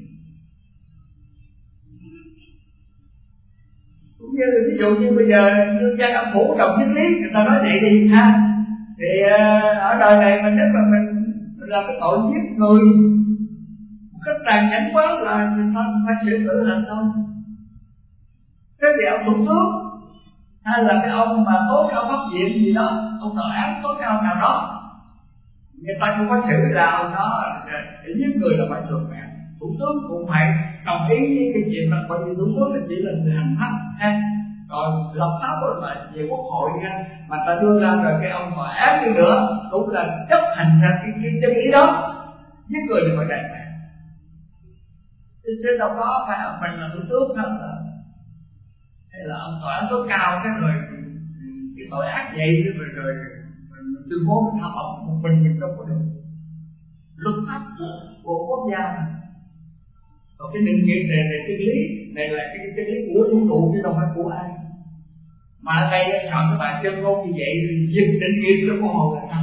Cũng như ví dụ như bây giờ Dương gia ông phủ đồng nhất lý, người ta nói vậy đi ha. Thì ở đời này mình nếu mà mình làm cái tội giết người một cách tàn nhẫn quá là mình phải xử tử hành thôi. Thế thì ông thủ tướng hay là cái ông mà tố cao pháp viện gì đó, ông tòa án tố cao nào đó, người ta không có xử là ông đó để giết người là phải chuộc mạng. Thủ tướng cũng phải đồng ý với cái chuyện là bởi vì thủ tướng là chỉ là người hành pháp ha. Còn lập pháp là về quốc hội nha, mà ta đưa ra rồi cái ông tòa án đi nữa cũng là chấp hành ra cái chân lý đó, giết người thì phải đền mạng. Chứ đâu có phải ông mình là thủ tướng hay là ông tòa án tối cao cái rồi cái tội ác vậy rồi mình tuyên bố mình thảo ổng một mình đâu có được. Luật pháp của quốc gia mà. Còn cái định nghiệp này là chân lý, này là cái chân lý của vũ trụ chứ đâu phải của ai. Mà ở đây chọn các bạn chân ngôn như vậy thì diệt định nghiệp cho con hồn là sao?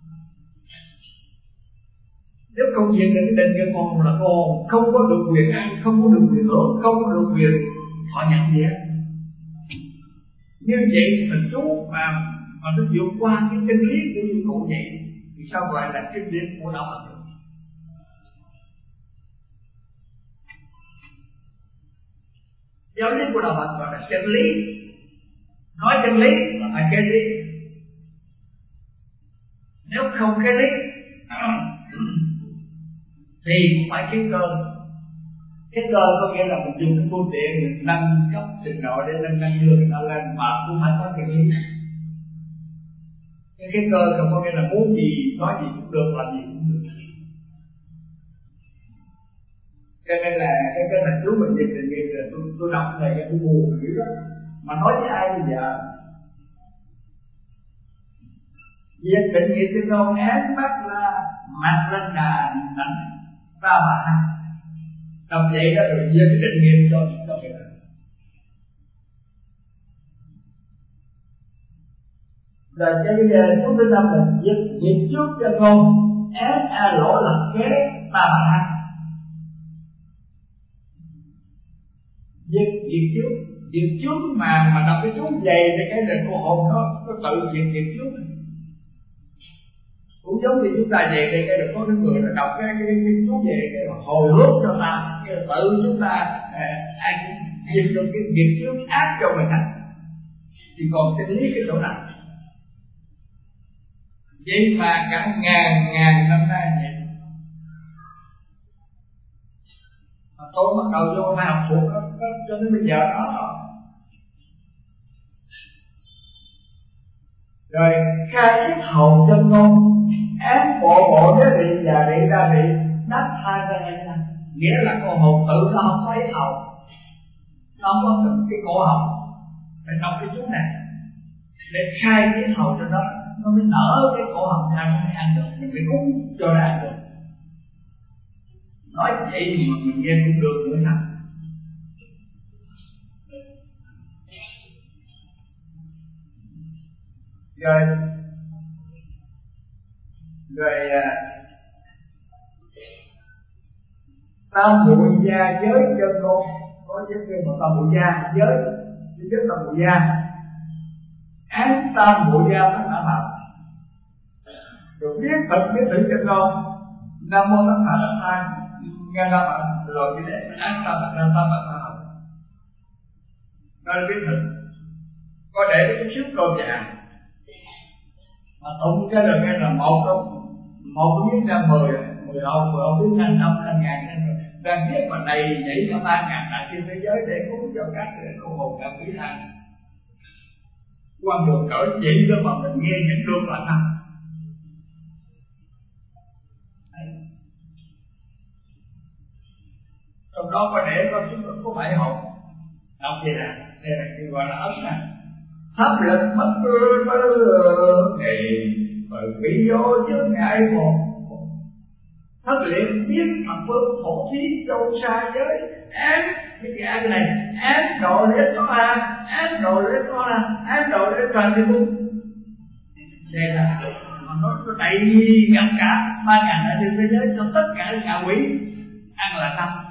Nếu không diệt được cái định nghiệp con hồn là con hồn không có được quyền ăn, không có được quyền hưởng, không có được quyền thọ nhận gì hết. Như vậy mình chú mà nó vượt qua cái chân lý của vũ trụ vậy thì sao gọi là chân lý của đạo Phật? Giáo lý của đạo Phật gọi là chân lý. Nói chân lý là phải cái lý. Nếu không cái lý thì cũng phải cái cơ. Cái cơ có nghĩa là mình dùng cái phương tiện mình nâng cấp trình độ để nâng đưa người ta lên, mà cũng phải có cái lý. Cái cơ không có nghĩa là muốn gì nói gì cũng được, làm gì cũng được. Cho nên là cái thành chú mình dịch định nghiệp là tôi đọc này cái tôi buồn dữ lắm. Mà nói với ai bây giờ? Diệt định nghiệp cho con án bắt là mặt lên đà đánh ra mà hành. Đọc vậy đó rồi diệt cái định nghiệp cho người ta. Rồi cho bây giờ chúng tôi làm là diệt nghiệp trước cho con án a lỗ là kế ta mà hành. Diệt trước mà đọc cái chú dày thì cái định của hồn nó tự diệt trước. Cũng giống như chúng ta về đây cái được có cái người là đọc cái chú về cái hồi hướng cho ta, cái tự chúng ta ai cũng diệt được cái diệt trước ác cho mình hết. Thì còn chân lý cái chỗ nào? vậy mà cả ngàn năm nay vậy. Mà tôi bắt đầu vô phải học thuộc đó, cho đến bây giờ đó. Rồi khai thiết hầu chân ngôn, ám bộ với vị và vị ra vị đắc thai ra đây là nghĩa là con hồn tự nó không có ý hầu, nó không có từng cái cổ họng. Phải đọc cái chú này để khai thiết hầu cho nó mới nở cái cổ họng ra, nó mới ăn được, mình phải cúng cho nó ăn được. Nói vậy mà mình nghe cũng được nữa sao? Rồi tam muội gia giới chân ngôn, có giới kia một tam muội gia giới tam muội gia án tam muội gia tất cả pháp. Rồi biết thực chân ngôn nam mô tất cả tất thai nghe ra bạn rồi như thế án tam pháp. Rồi biết thực có để cái chút câu trạng mà tụng cái được nghe là một biết ra 10 hậu biết ra 500.000 đang viết mà đầy nhảy cả 3.000 đại trên thế giới để cúng cho các con hồn cảm quý thang. Quan đường cỡ vậy đó mà mình nghe những được là sao? Trong đó có để có 7 hồn. Đọc vậy nè, đây là cái gọi là ấn nè. Pháp lực bất cứ ngày bởi bị vô chướng ngại một thất luyện biết thập phương phổ thí châu xa giới án cái án này án độ lễ có án độ lễ có án độ lễ toàn thì cũng đây là mà nó đầy ngập cả 3.000 đại trên thế giới cho tất cả ngạ quỷ ăn là xong.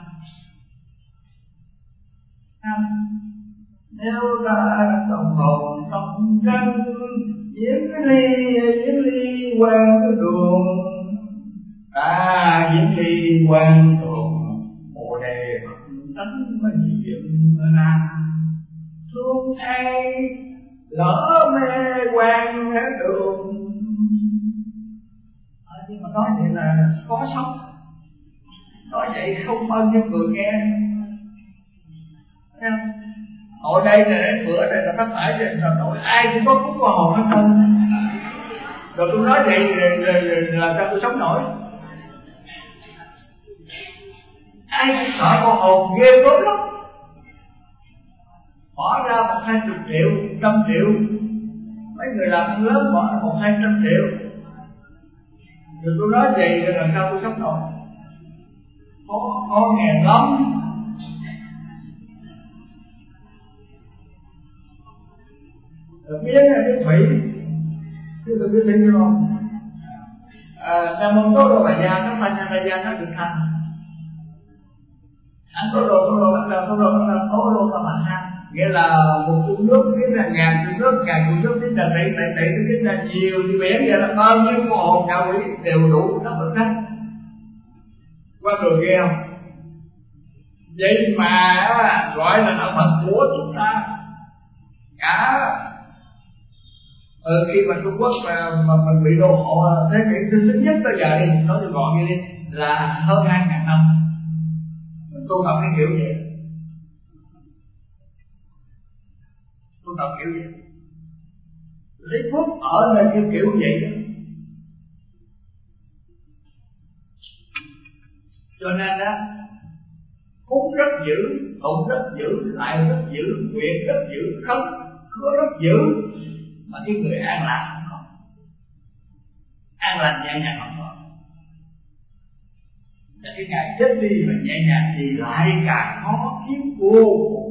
Nếu ta cộng hồn trong tranh diễn ly quan cái đường ta diễn ly quan đường bồ đề tánh mới diện ra thương ai lỡ mê quan hết đường. Nhưng mà nói vậy là có sống, nói vậy không bao nhiêu người nghe. Thấy không? Ở đây là bữa đây là thất bại rồi, rồi ai cũng có cúng qua hồn hết trơn. Rồi tôi nói vậy là sao tôi sống nổi? Ai cũng sợ con hồn ghê gớm lắm, bỏ ra 120 triệu, 100 triệu, mấy người làm ăn lớn bỏ ra 100-200 triệu. Rồi tôi nói vậy rồi làm sao tôi sống nổi? Có nghèo lắm. Biết là cái thủy, chứ tôi biết thủy không? Nam mô Tốt Đồ Bà Gia, nó phải ra Bà Gia nó được thành. Anh Tốt Đồ bắt đầu Tốt Đồ Bà Ha, nghĩa là một chung nước biết là ngàn chung nước biết là tỷ biết là nhiều như biển vậy, là bao nhiêu con hồn ngạ quỷ đều đủ nó được cách. Qua đường ghê không? Vậy mà gọi là đạo Phật của chúng ta. Cả khi mà Trung Quốc mà mình bị đô hộ thế kỷ thứ nhất tới giờ đi, nói cho gọn như đi là hơn 2.000 năm mình tu tập cái kiểu vậy, tu tập kiểu vậy, lấy phúc ở nơi kiểu vậy đó. Cho nên đó cúng rất dữ, tụng rất dữ, lại rất dữ, nguyện rất dữ, khấn rất dữ, mà cái người an lạc không có, an lành nhẹ nhàng không có. Và cái ngày chết đi mà nhẹ nhàng thì lại càng khó kiếm vô.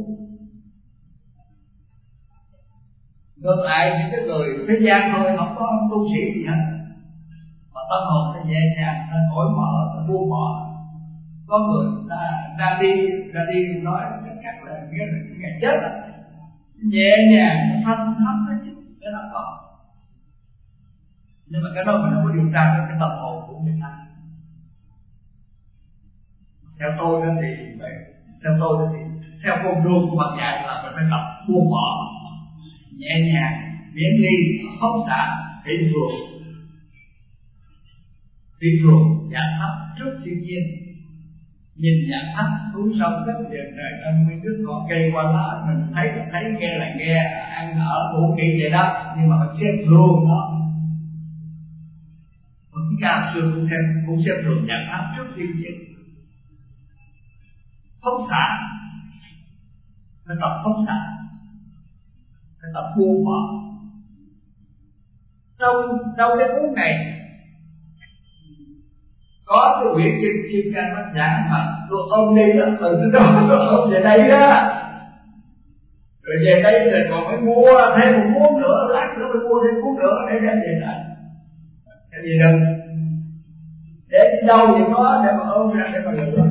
Ngược lại những cái người thế gian thôi, không có tu sĩ gì hết, mà tâm hồn nó nhẹ nhàng, nó cởi mở, nó buông bỏ. Có người ra đi nói cách khác là nghĩa là cái ngày chết là nhẹ nhàng, thanh thấp nó chứ, cái đó có. Nhưng mà cái đó mình không có điều tra được cái tâm hồn của người ta. Theo tôi đó thì vậy, theo con đường của Phật dạy là mình phải tập buông bỏ, nhẹ nhàng, miễn ly, phóng xạ, thị thường, phi thường dạng pháp trước thiên nhiên. Nhìn dạng pháp núi sông đất trời ân nguyên nước ngọn cây qua lá, mình thấy là thấy, nghe là nghe, ăn ở ngủ nghỉ vậy đó, nhưng mà phải xem thường nó. Chúng ta xưa cũng xem thường dạng pháp trước thiên nhiên. Phóng xạ, phải tập phóng xạ, phải tập buông bỏ. Trong cái cuốn này có cái quyển Kim Cang Bát Nhã mà tôi ôm đi đó, từ cái đó tôi ôm về đây đó, rồi về đây rồi còn phải mua thêm một cuốn nữa, lát nữa phải mua thêm cuốn nữa để đem về lại. Cái gì đừng để đi đâu thì có để mà ôm ra để mà lựa,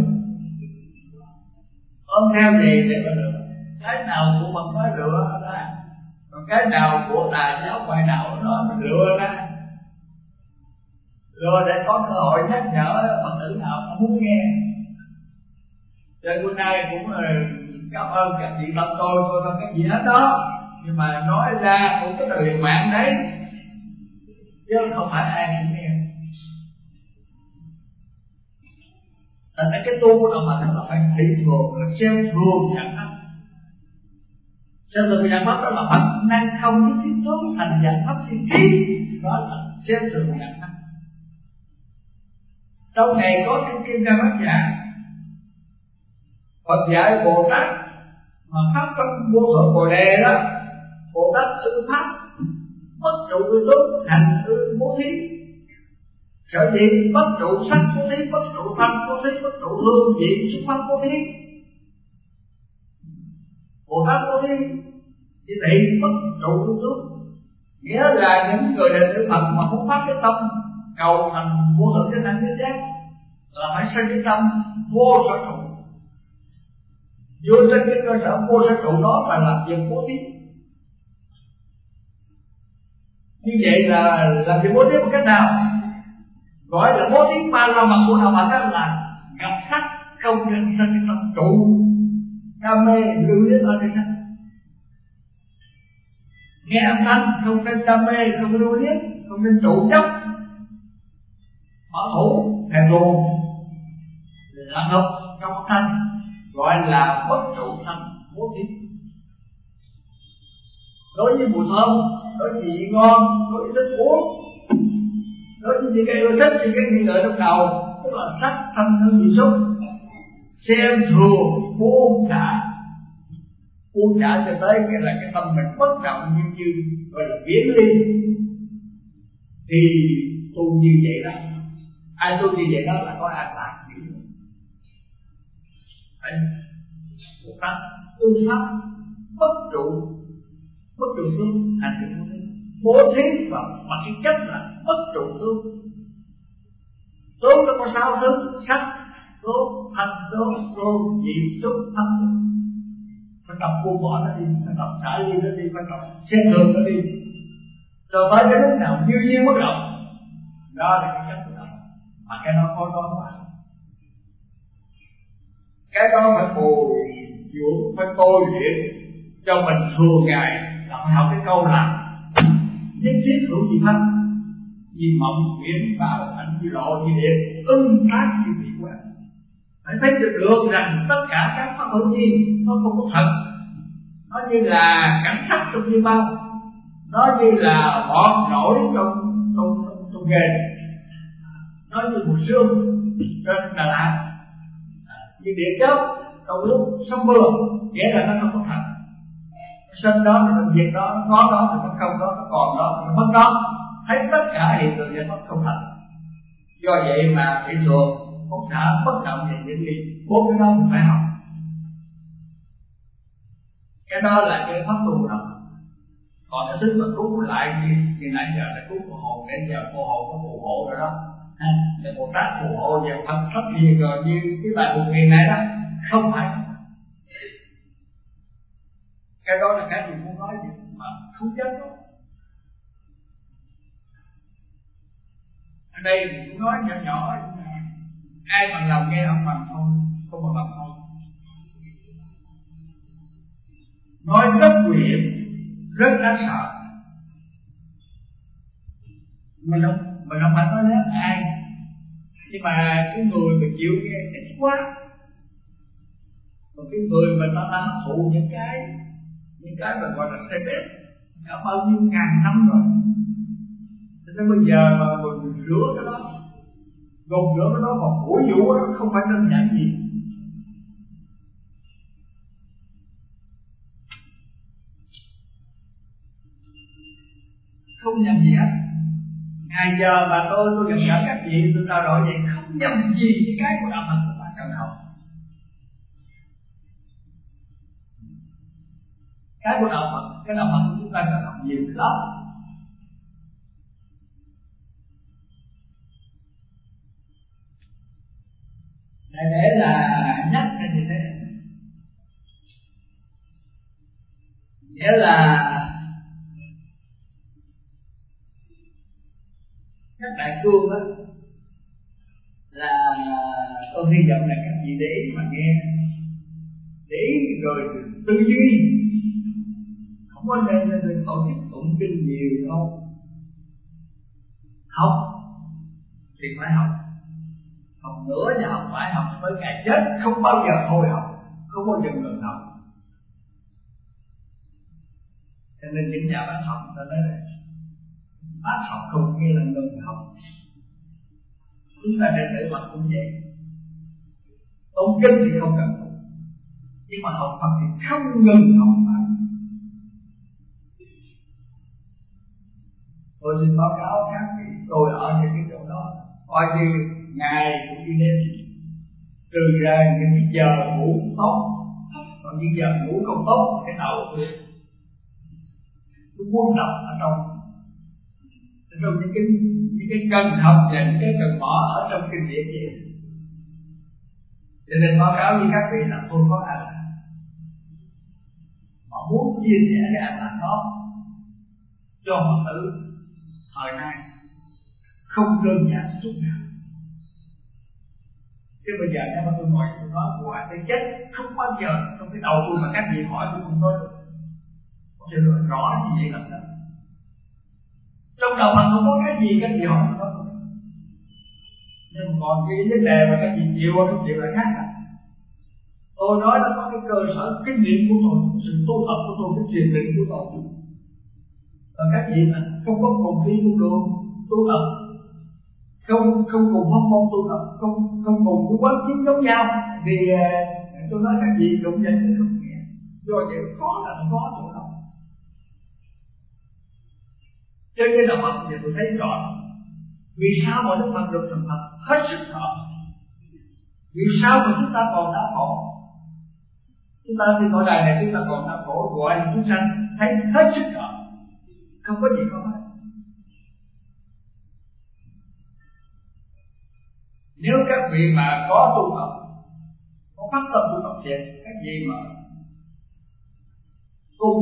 ôm theo gì để mà lựa. Cái nào của mình nói lựa ra, còn cái nào của tà giáo ngoại đạo nó mình lựa ra, lựa để có cơ hội nhắc nhở Phật tử nào không muốn nghe. Cho nên bữa nay cũng cảm ơn các vị tâm tôi không cái gì hết đó, nhưng mà nói ra cũng cái đời mạng đấy, chứ không phải ai cũng nghe. Thành ra cái tu của đạo Phật là phải thị thường, là xem thường dạng pháp. Xem thường dạng pháp đó là Phật năng không với thiết tốt thành dạng pháp thiên trí, đó là xem thường dạng pháp. Trong này có trong Kim Cang Bát Nhã, Phật dạy Bồ Tát mà pháp trong vô thượng Bồ Đề đó, Bồ Tát ư pháp bất trụ ư tốt, hành ư bố thí. Sở dĩ bất trụ sắc bố thí, bất trụ thanh bố thí, bất trụ hương vị xúc pháp bố thí. Bồ Tát bố thí chỉ thị bất trụ ư tốt, nghĩa là những người đệ tử Phật mà muốn phát cái tâm cầu thành vô thượng chánh đẳng chánh giác là phải sinh cái tâm vô sở trụ. Dựa trên cái cơ sở vô sở trụ đó mà làm việc bố thí. Như vậy là làm việc bố thí một cách nào? Gọi là bố thí ba la mật của đạo Phật là gặp sắc không nên sinh cái tâm trụ đam mê lưu luyến ở nơi sắc, nghe âm thanh không nên đam mê, không nên lưu luyến, không nên trụ chấp, bảo thủ thèm thuồng lặng ngục trong âm thanh, gọi là bất trụ thanh bố thí. Đối với mùi thơm, đối với vị ngon, đối với thức uống, đối với những cái ưa thích, những cái nghi ngờ trong đầu, tức là sắc thanh hương vị xúc, xem thường buông xả cho tới cái là cái tâm mình bất động như gọi là viễn ly, thì tu như vậy đó. Ai tu như vậy đó là có an lạc. Bồ Tát ư pháp bất trụ tương, hành được bố thí và bằng cái chất là bất trụ tương. Tướng nó có 6 thứ: sắc, tướng, thanh, tướng, hương, vị, xúc, pháp. Phải tập buông bỏ nó đi, phải tập xả ly nó đi, phải tập xem thường nó đi, rồi tới cái lúc nào như nhiên bất động. Đó là cái chất của nó, mà cái đó khó nói mà. Cái đó phải bồi dưỡng, phải tôi luyện cho mình thường ngày. Là phải học cái câu là nhất thiết hữu gì pháp, vì mộng nguyện vào ảnh như lộ như điện, ưng tác như vị quan. Phải thấy được rằng tất cả các pháp hữu nhiên nó không có thật, nó như là cảnh sắc trong như bao, nó như là bọt nổi trong ghề, nó như một sương trên Đà Lạt, như điện chớp trong lúc sấm mưa, nghĩa là nó không có thật. Nó sinh đó rồi nó diệt đó, nó có đó rồi nó không đó, nó còn đó rồi nó mất đó. Thấy tất cả hiện tượng vật không thật. Do vậy mà hiện thường phóng xạ bất động về những gì bốn cái đó mình phải học. Cái đó là cái pháp tu đó. Còn cái thứ mà cứu lại như nãy giờ là cứu cô hồn, đến giờ cô hồn có phù hộ rồi đó. Để Bồ Tát phù hộ về Phật pháp gì rồi như cái bài 1000 này đó, không phải. Cái đó là cái mình muốn nói gì mà không dám nói. Ở đây mình cũng nói nhỏ nhỏ, ai bằng lòng nghe ông bằng không, không bằng lòng không. Nói rất nguy hiểm, rất đáng sợ. Mình không phải nói đến ai, Nhưng mà cái người mà chịu nghe ít quá, còn cái người mà ta đã hấp thụ những cái mà gọi là CPS đã bao nhiêu ngàn năm rồi, cho nên bây giờ mà mình rửa cái đó, gột rửa cái đó và phủi vũ đó không phải đơn giản gì. Không nhầm gì hết. Ngày giờ mà tôi gặp gỡ các vị, tôi trao đổi vậy không nhầm gì với cái của đạo Phật của bạn cần học. Cái của đạo Phật, cái đạo Phật của chúng ta cần học nhiều lắm. Để là nhắc lên như thế, nghĩa là các đại cương đó là tôi hy vọng là các vị để ý mà nghe, để ý rồi tư duy, không có nên tổ chức tụng kinh nhiều đâu. Học thì phải học, học nữa và học phải học tới ngày chết, không bao giờ thôi học, không bao giờ ngừng học. Cho nên những nhà bác học ta nói là bác học không nghĩa là ngừng học. Chúng ta đệ tử Phật cũng vậy, tụng kinh thì không cần tụng, nhưng mà học Phật thì không ngừng học phải. Tôi xin báo cáo các vị, tôi ở những cái chỗ đó coi như ngày cũng đi đêm, trừ ra những cái giờ ngủ tốt, còn những giờ ngủ không tốt cái đầu tôi muốn đọc ở trong những cái cần học và những cái cần bỏ ở trong kinh điển vậy. Cho nên báo cáo với các vị là tôi có ăn mà muốn chia sẻ cái ăn lành đó cho Phật tử thời nay không đơn giản chút nào. Chứ bây giờ nếu mà tôi ngồi tôi nói hoài tới chết, không bao giờ trong cái đầu tôi mà các vị hỏi tôi không nói được. Cho nên rõ như vậy là đó. Trong đầu mà không có cái gì các vị hỏi tôi nói không. Nhưng mà còn cái vấn đề mà các vị chịu là khác à. Tôi nói nó có cái cơ sở kinh nghiệm của tôi, sự tu tập của tôi, cái truyền định của tôi. Và các vị mà không có cùng đi con đường tu tập, không cùng pháp môn tu tập, không cùng cái quán chiếu giống nhau, vì tôi nói các vị đụng vào cái không nghe, do vậy có là nó có chỗ đâu. Cho nên là Phật giờ tôi thấy rõ vì sao mà Đức Phật được thành Phật hết sức rõ, vì sao mà chúng ta còn đau khổ. Chúng ta trên cõi đời này chúng ta còn đau khổ, gọi là chúng sanh thấy hết sức rõ, không có gì khó hết. Nếu các vị mà có tu tập, có phát tâm tu tập thiện, các vị mà cùng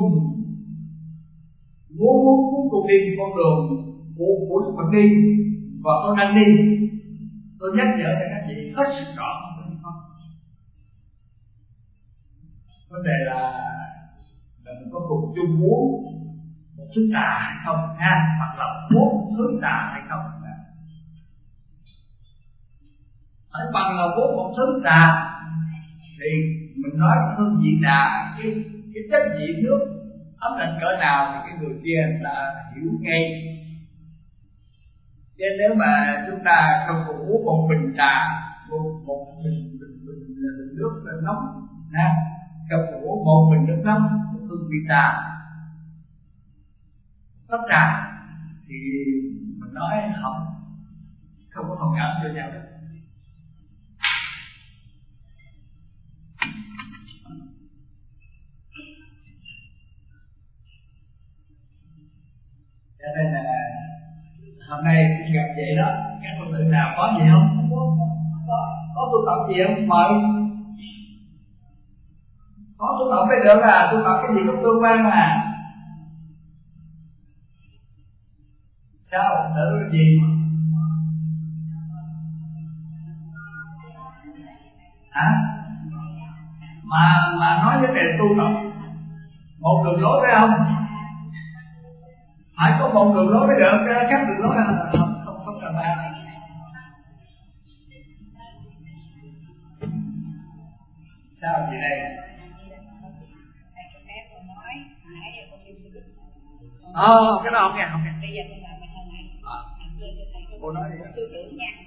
muốn cùng đi con đường của Đức Phật đi và tôi đang đi, tôi nhắc nhở cho các vị hết sức rõ. Vấn đề là mình có cùng chung muốn một thứ tà hay không ha, hoặc là muốn một thứ tà hay không. Ở bằng là muốn một thứ tà thì mình nói hương vị tà, cái chất vị nước ấm lạnh cỡ nào thì cái người kia người ta hiểu ngay. Nên nếu mà chúng ta không có uống một bình trà, một bình nước nóng ha, không có uống một bình nước nóng, một hương vị trà, tách trà, thì mình nói không có thông cảm cho nhau được. Cho nên là hôm nay gặp vậy đó, các Phật tử nào có gì không? Có tu tập gì không? Mời. Có tu tập mới được à, tu tập cái gì cũng tương quan mà. Sao? Tự gì? Hả? Mà nói vấn đề tu tập một đường lối phải không? Phải có một đường lối mới được, khác đường lối là không cần bàn. gì đây? Cái đó không nghe, không nghe. Cô nói đi. Tư tưởng nha.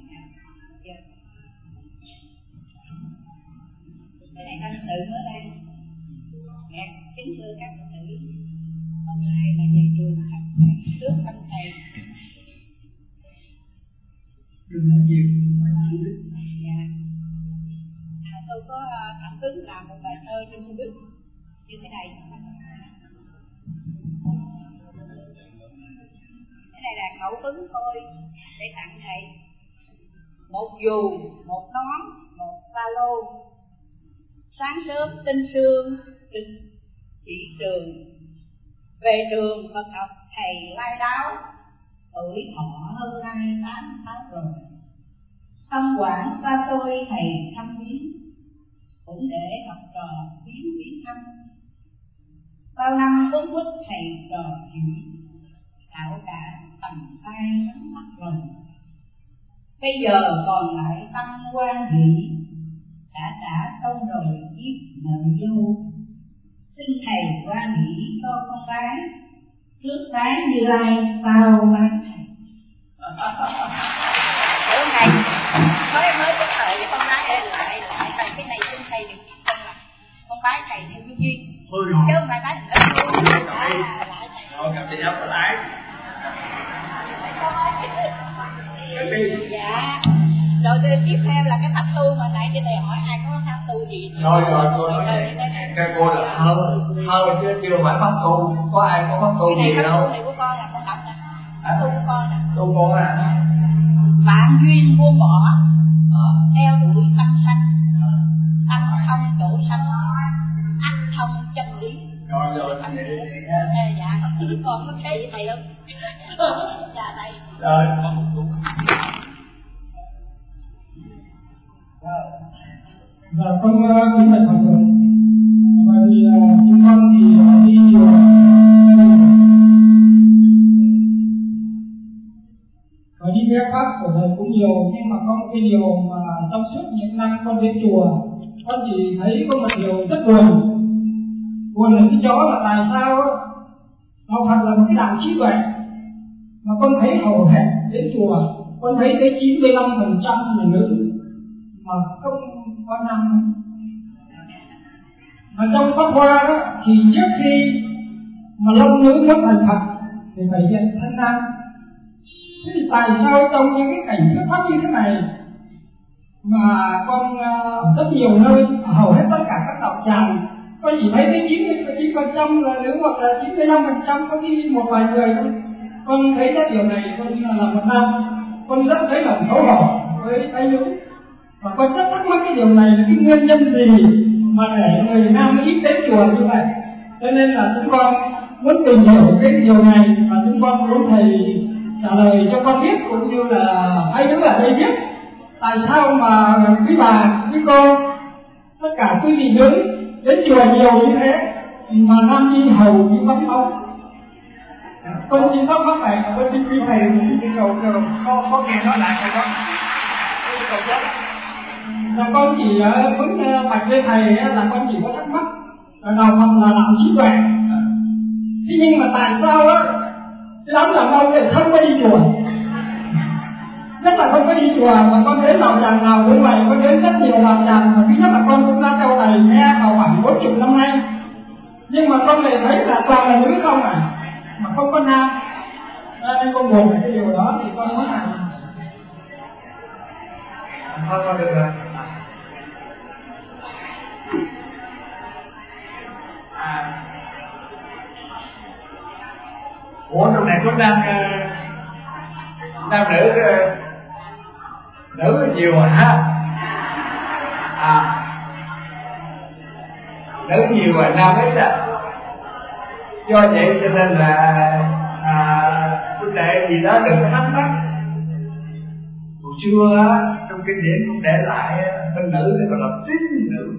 Cái này tâm sự nữa đây. Mẹ kính thưa các Phật tử, hôm nay là về trường thăm thầy, trước thăm thầy. Đừng nói nhiều. Dạ. Tôi có cảm hứng làm một bài thơ trên sư Đức như thế này. Cái này là ngẫu hứng thôi để tặng thầy. Một dù, một nón, một ba lô. Sáng sớm tinh sương chỉ trường. Về trường Phật học thầy lai đáo. Tuổi thọ hơn nay 8 tháng rồi. Tâm quảng xa xôi thầy thăm viếng, cũng để học trò viếng thăm. Bao năm cuốn quýt thầy trò chuyện, tạo cả tầm tay nhắm mắt lòng. Bây giờ còn lại tâm quan hỷ, đã trả xong rồi kiếp nợ vô. Xin thầy quan hỷ cho con bái, trước bái Như Lai sau bái thầy. Bữa ngày mới có thời con bái lại tại cái này xin thầy được con bái thầy theo cái duyên. Chứ không phải bái rồi gặp chị ốc có lái. Dạ. Rồi tiếp theo là cái pháp tu mà nãy trên này hỏi ai có pháp tu gì. Rồi cô nói cái cô là thơ chứ chưa phải pháp tu. Có ai có pháp tu gì đâu. Cái này của con là con đọc nè. Tu của con nè. Tu con à. Vạn duyên buông bỏ, theo đuổi tâm sanh, tâm thông chỗ sanh, ắt thông chân lý. Rồi thành vậy đi. Dạ, con có thế với thầy không? Dạ thầy. Rồi. Và con kính bạch Phật tử, bởi vì chúng con thì đi chùa và đi nghe pháp của thầy cũng nhiều, nhưng mà có một cái điều mà trong suốt những năm con đến chùa, con chỉ thấy có một điều rất buồn. Buồn là cái chỗ là tại sao học Phật là một cái đạo trí tuệ, mà con thấy hầu hết đến chùa, con thấy tới 95% là nữ mà không có nam. Mà trong Pháp Hoa đó thì trước khi mà long nữ muốn thành Phật thì phải hiện thân nam. Thế thì tại sao trong những cái cảnh thuyết pháp như thế này mà con rất nhiều nơi, hầu hết tất cả các đạo tràng, con chỉ thấy tới 99% là nữ hoặc là 95%, có khi một vài người thôi. Con thấy cái điều này con là một nam, con rất thấy là xấu hổ với cái nữ. Và con rất thắc mắc cái điều này là cái nguyên nhân gì mà để người nam ít đến chùa như vậy. Cho nên là chúng con muốn tìm hiểu cái điều này và chúng con muốn thầy trả lời cho con biết, cũng như là hai đứa ở đây biết tại sao mà quý bà, quý cô, tất cả quý vị nữ đến chùa nhiều như thế mà nam đi hầu như vắng bóng. Con xin thắc mắc này, con xin quý thầy cầu có nghe nói lại không có? Là con chỉ muốn bạch với thầy là con chỉ có thắc mắc là đạo Phật là đạo trí tuệ. Thế nhưng mà tại sao á cái đám đàn ông lại không có đi chùa, nhất là không có đi chùa, mà con đến đạo tràng nào cũng vậy, con đến rất nhiều đạo tràng, mà thứ nhất là con cũng đã theo thầy nghe vào khoảng 40 năm nay, nhưng mà con lại thấy là toàn là nữ không mà không có nam. Nên con buồn về cái điều đó thì con muốn là thôi con được rồi. Ủa trong này cũng đang nam nữ nữ nhiều hả? Nữ nhiều và nam ít à. Do vậy cho nên là vấn đề gì đó đừng có thắc mắc. Hồi xưa á, trong kinh điển cũng để lại bên nữ thì gọi là tín nữ,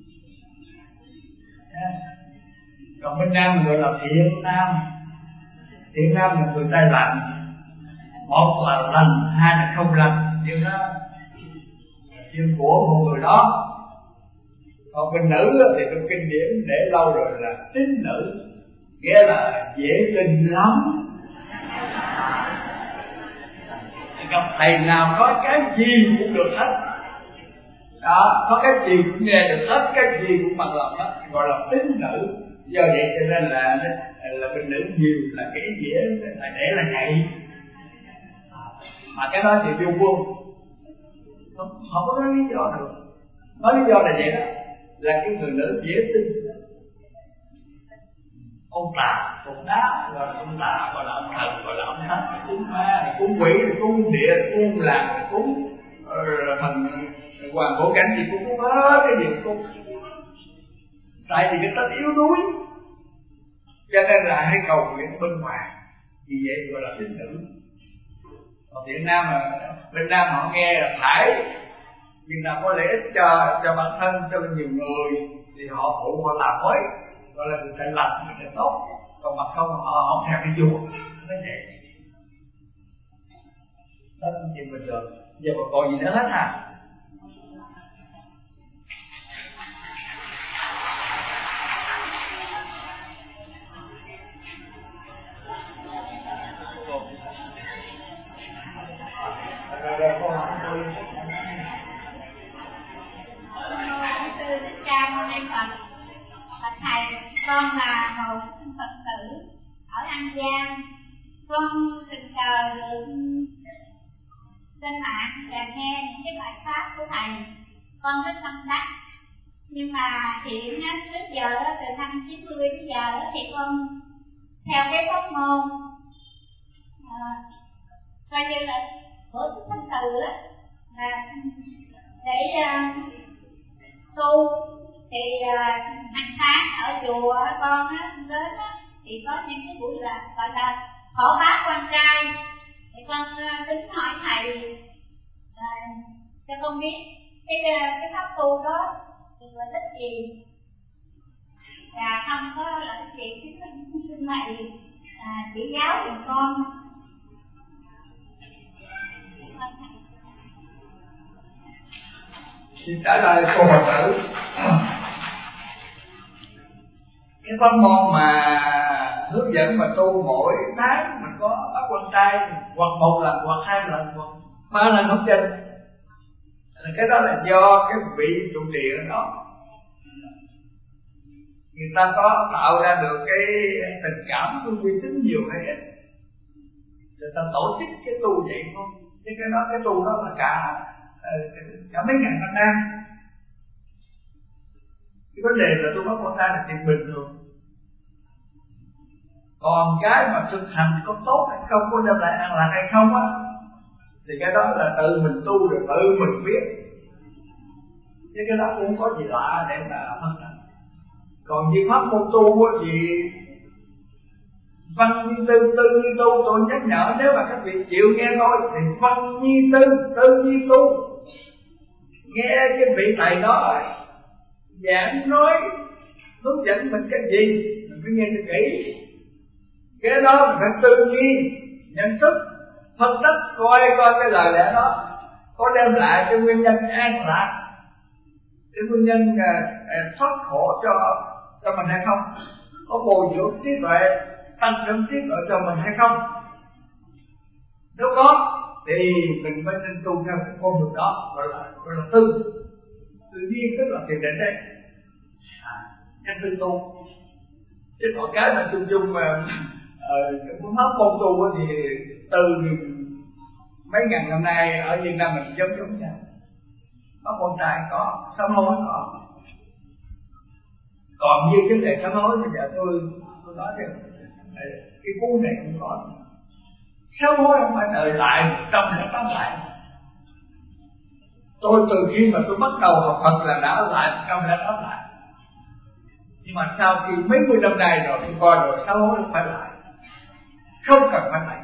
còn bên nam gọi là thiện nam. Thiện nam là người tay lành, một là lành, hai là không lành, nhưng đó nhưng của một người đó. Còn bình nữ thì trong kinh điển để lâu rồi là tín nữ, nghĩa là dễ tin lắm. Gặp thầy nào có cái gì cũng được hết đó, có cái gì cũng nghe được hết, cái gì cũng bằng lòng hết, gọi là tín nữ. Do vậy cho nên là bình nữ nhiều là cái ý nghĩa là để là ngày, mà cái đó thì vô vô không có nói lý do được. Nói lý do là vậy đó, là cái người nữ dễ tin. Ông tà ông đá gọi là ông tà, gọi là ông thần, gọi là ông thánh, cúng ma, cúng quỷ, cúng địa, cúng làng, cúng thần hoàng cổ cảnh gì cũng cúng hết, cái gì cũng cúng. Tại vì cái tánh yếu đuối, cho nên là hay cầu nguyện bên ngoài, vì vậy gọi là tín nữ. Còn Việt Nam mà bên Nam họ nghe là phải, nhưng nào có lợi ích cho bản thân, cho nhiều người thì họ phụ họ làm mới, gọi là người ta lành, người ta tốt. Còn mà không họ không theo cái chùa nó vậy. Đó là chuyện bình thường. Giờ mà còn gì nữa hết hả? Con là một Phật tử ở An Giang. Con tình cờ được trên mạng và nghe những cái bài pháp của thầy, con rất tâm đắc. Nhưng mà hiện trước giờ từ năm 90 đến giờ thì con theo cái pháp môn coi như là của Phật tử đó, là để tu. Thì hàng tháng ở chùa con đến thì có những cái buổi là gọi là khổ bác quan trai, thì con tính hỏi thầy cho con biết cái pháp tu đó được lợi ích gì, và không có lợi ích gì, xin thầy chỉ giáo giùm con. Xin trả lời câu hỏi tử. Cái pháp môn mà hướng dẫn mà tu mỗi tháng mình có bác quan trai hoặc một lần hoặc hai lần hoặc ba lần không chừng, cái đó là do cái vị trụ trì ở đó người ta có tạo ra được cái tình cảm của uy tín nhiều hay ít, người ta tổ chức cái tu vậy thôi. Chứ cái tu đó là cả mấy ngàn năm nay. Cái vấn đề là tôi nói con trai là chuyện bình thường. Còn cái mà thực hành có tốt hay không, có đem lại an lạc hay không á, thì cái đó là tự mình tu rồi tự mình biết. Chứ cái đó cũng không có gì lạ để mà phân tích. Còn như pháp môn tu thì văn như tư, tư như tu. Tôi nhắc nhở nếu mà các vị chịu nghe tôi thì văn như tư, tư như tu. Nghe cái vị thầy đó giảng nói hướng dẫn mình cái gì mình phải nghe cho kỹ. Cái đó mình phải tư duy, nhận thức, phân tích coi cái lời lẽ đó có đem lại cái nguyên nhân an lạc, cái nguyên nhân thoát khổ cho mình hay không, có bồi dưỡng trí tuệ, tăng trưởng trí tuệ cho mình hay không. Nếu có thì mình mới nên tu theo cái con đường đó, gọi là tư duy, tức là thiền định đấy, nhân tư tu. Chứ còn cái mà chung mà cũng hết con tu thì từ mấy ngàn năm nay ở Việt Nam mình giống nhau. Có con trai có, sám hối có. Còn như vấn đề sám hối bây giờ tôi nói cho cái cuốn này cũng có. Sám hối không phải đợi lại 108 lại. Tôi từ khi mà tôi bắt đầu học Phật là đã lại 108 lại. Nhưng mà sau khi mấy mươi năm nay rồi tôi coi rồi sám hối không phải lại, không cần phải lại.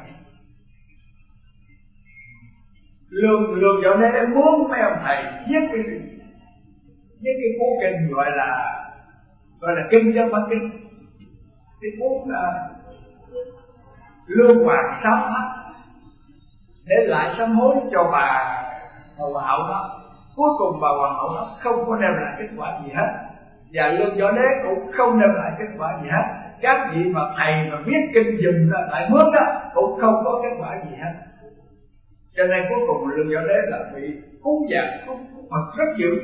Lương chỗ này đã muốn mấy ông thầy viết cái cuốn kinh gọi là kinh cho bản kinh. Cái cuốn là Lương Hoàng Sám Pháp để lại sám hối cho bà Hậu đó. cuối cùng bà hoàng hậu đó không có đem lại kết quả gì hết, và Lương Võ Đế cũng không đem lại kết quả gì hết. Các vị mà thầy mà viết kinh dùm ra tại mướn đó cũng không có kết quả gì hết. Cho nên cuối cùng Lương Võ Đế là bị cúng dường, cúng Phật rất dữ.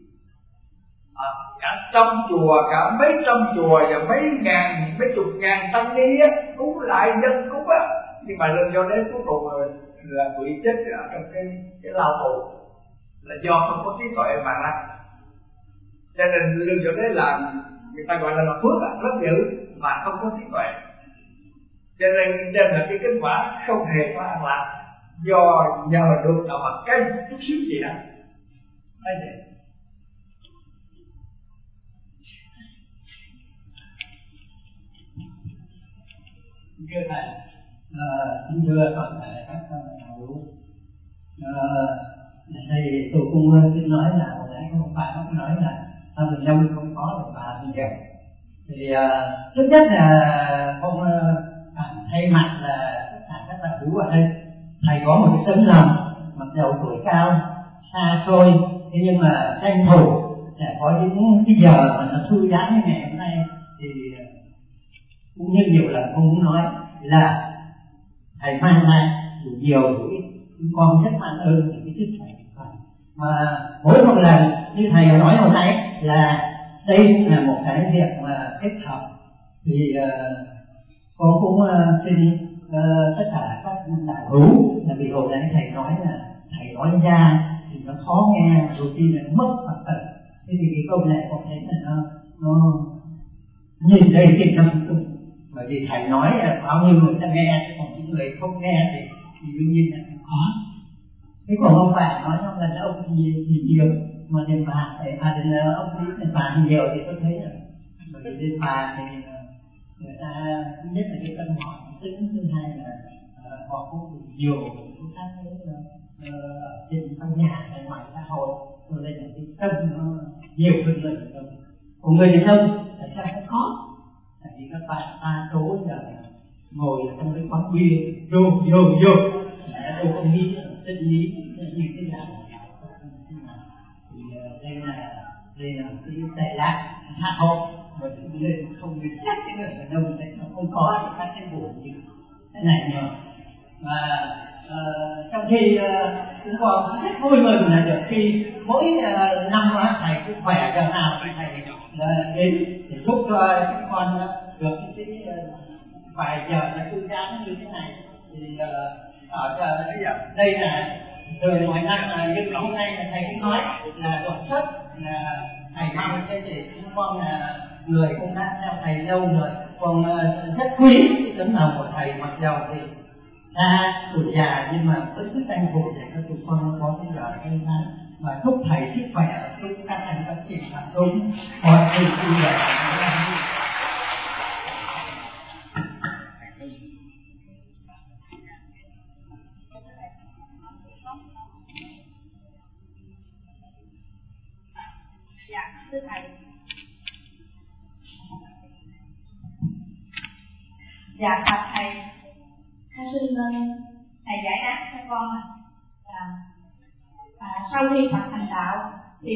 Cả trăm chùa, cả mấy trăm chùa và mấy chục ngàn tăng ni á, cúng lại dân cúng á. Nhưng mà Lương Võ Đế cuối cùng là bị chết ở trong cái lao tù, là do không có trí tuệ mà ra. Cho nên Lương Võ Đế làm người ta gọi là phước rất dữ mà không có trí tuệ, cho nên đem lại cái kết quả không hề có an lạc, do nhờ được đạo Phật cái chút xíu gì đó. Đấy vậy. Thưa thầy, xin thưa toàn thể các đạo hữu, thì tôi cũng xin nói là hồi nãy không phải ông nói là sao mình đông không có được bà bây giờ. Thì trước nhất là không thay mặt là tất cả các đạo hữu ở đây, thầy có một cái tấm lòng mặc dầu tuổi cao xa xôi, thế nhưng mà tranh thủ để có những cái giờ mà nó thư giãn như ngày hôm nay, thì cũng như nhiều lần không muốn nói là thầy mang lại đủ nhiều tuổi, con rất mang ơn những cái sức khỏe. Mà mỗi một lần như thầy nói hồi nãy là đây là một cái việc mà kết hợp, thì con cũng xin tất cả các đạo hữu, là vì hồi nãy thầy nói là thầy nói ra thì nó khó nghe, đôi khi là mất Phật tử. Thế thì cái câu này con thấy là nó nhìn đây cái tâm tư, bởi vì thầy nói là bao nhiêu người ta nghe, còn những người không nghe thì đương nhiên là khó. Thế còn ông bà nói trong lần ông thì nhiều, mà đền bà thì ông lý đền bà thì nhiều, thì tôi thấy là bởi vì đền bà thì người ta thứ nhất là cái tâm họ tính, thứ hai là họ cũng nhiều các cái trên trong nhà hay ngoài xã hội, cho nên là cái tâm nó nhiều hơn người Việt Nam. Còn người Việt Nam tại sao không có? Tại vì các bạn đa số giờ ngồi ở trong cái quán bia vô tôi không nghĩ chân lý như thế nào. Thì đây là cái tệ lạc xã hội, mà chúng lên không biết chắc cái người đàn ông đấy nó không có các cái buổi như thế này nhiều. Và trong khi chúng con rất vui mừng là được khi mỗi năm thầy cũng khỏe giờ nào thì thầy đến để giúp cho chúng con được cái vài giờ là thư giãn như thế này. Thì ở đây là từ mọi năm là như hôm nay là thầy cũng nói là đột xuất là thầy mong cái gì chúng con là người cũng đã theo thầy lâu rồi, con rất quý cái tấm lòng của thầy, mặc dầu thì xa tuổi già nhưng mà vẫn cứ tranh thủ để cho tụi con có cái giờ hay ngắn, và chúc thầy sức khỏe, chúc các anh các chị thành công, mọi sự vui vẻ. Dạ, thưa thầy. Dạ, thầy xin thầy giải đáp cho con sau khi Phật thành đạo thì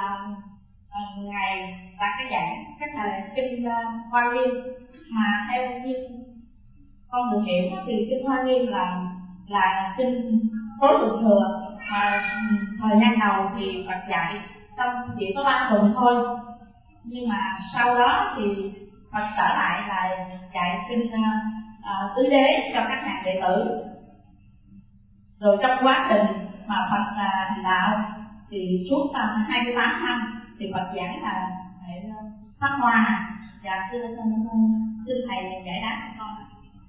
ngài đặt cái giảng các là kinh Hoa Nghiêm, mà theo như con được hiểu thì kinh Hoa Nghiêm là kinh tối thượng thừa, mà thời gian đầu thì Phật dạy xong chỉ có 3 tuần thôi, nhưng mà sau đó thì Phật trở lại là dạy kinh tứ đế cho các hàng đệ tử. Rồi trong quá trình mà Phật thành đạo thì suốt 28 năm thì Phật giảng là để phát hoa. Và xin thầy giải đáp cho con.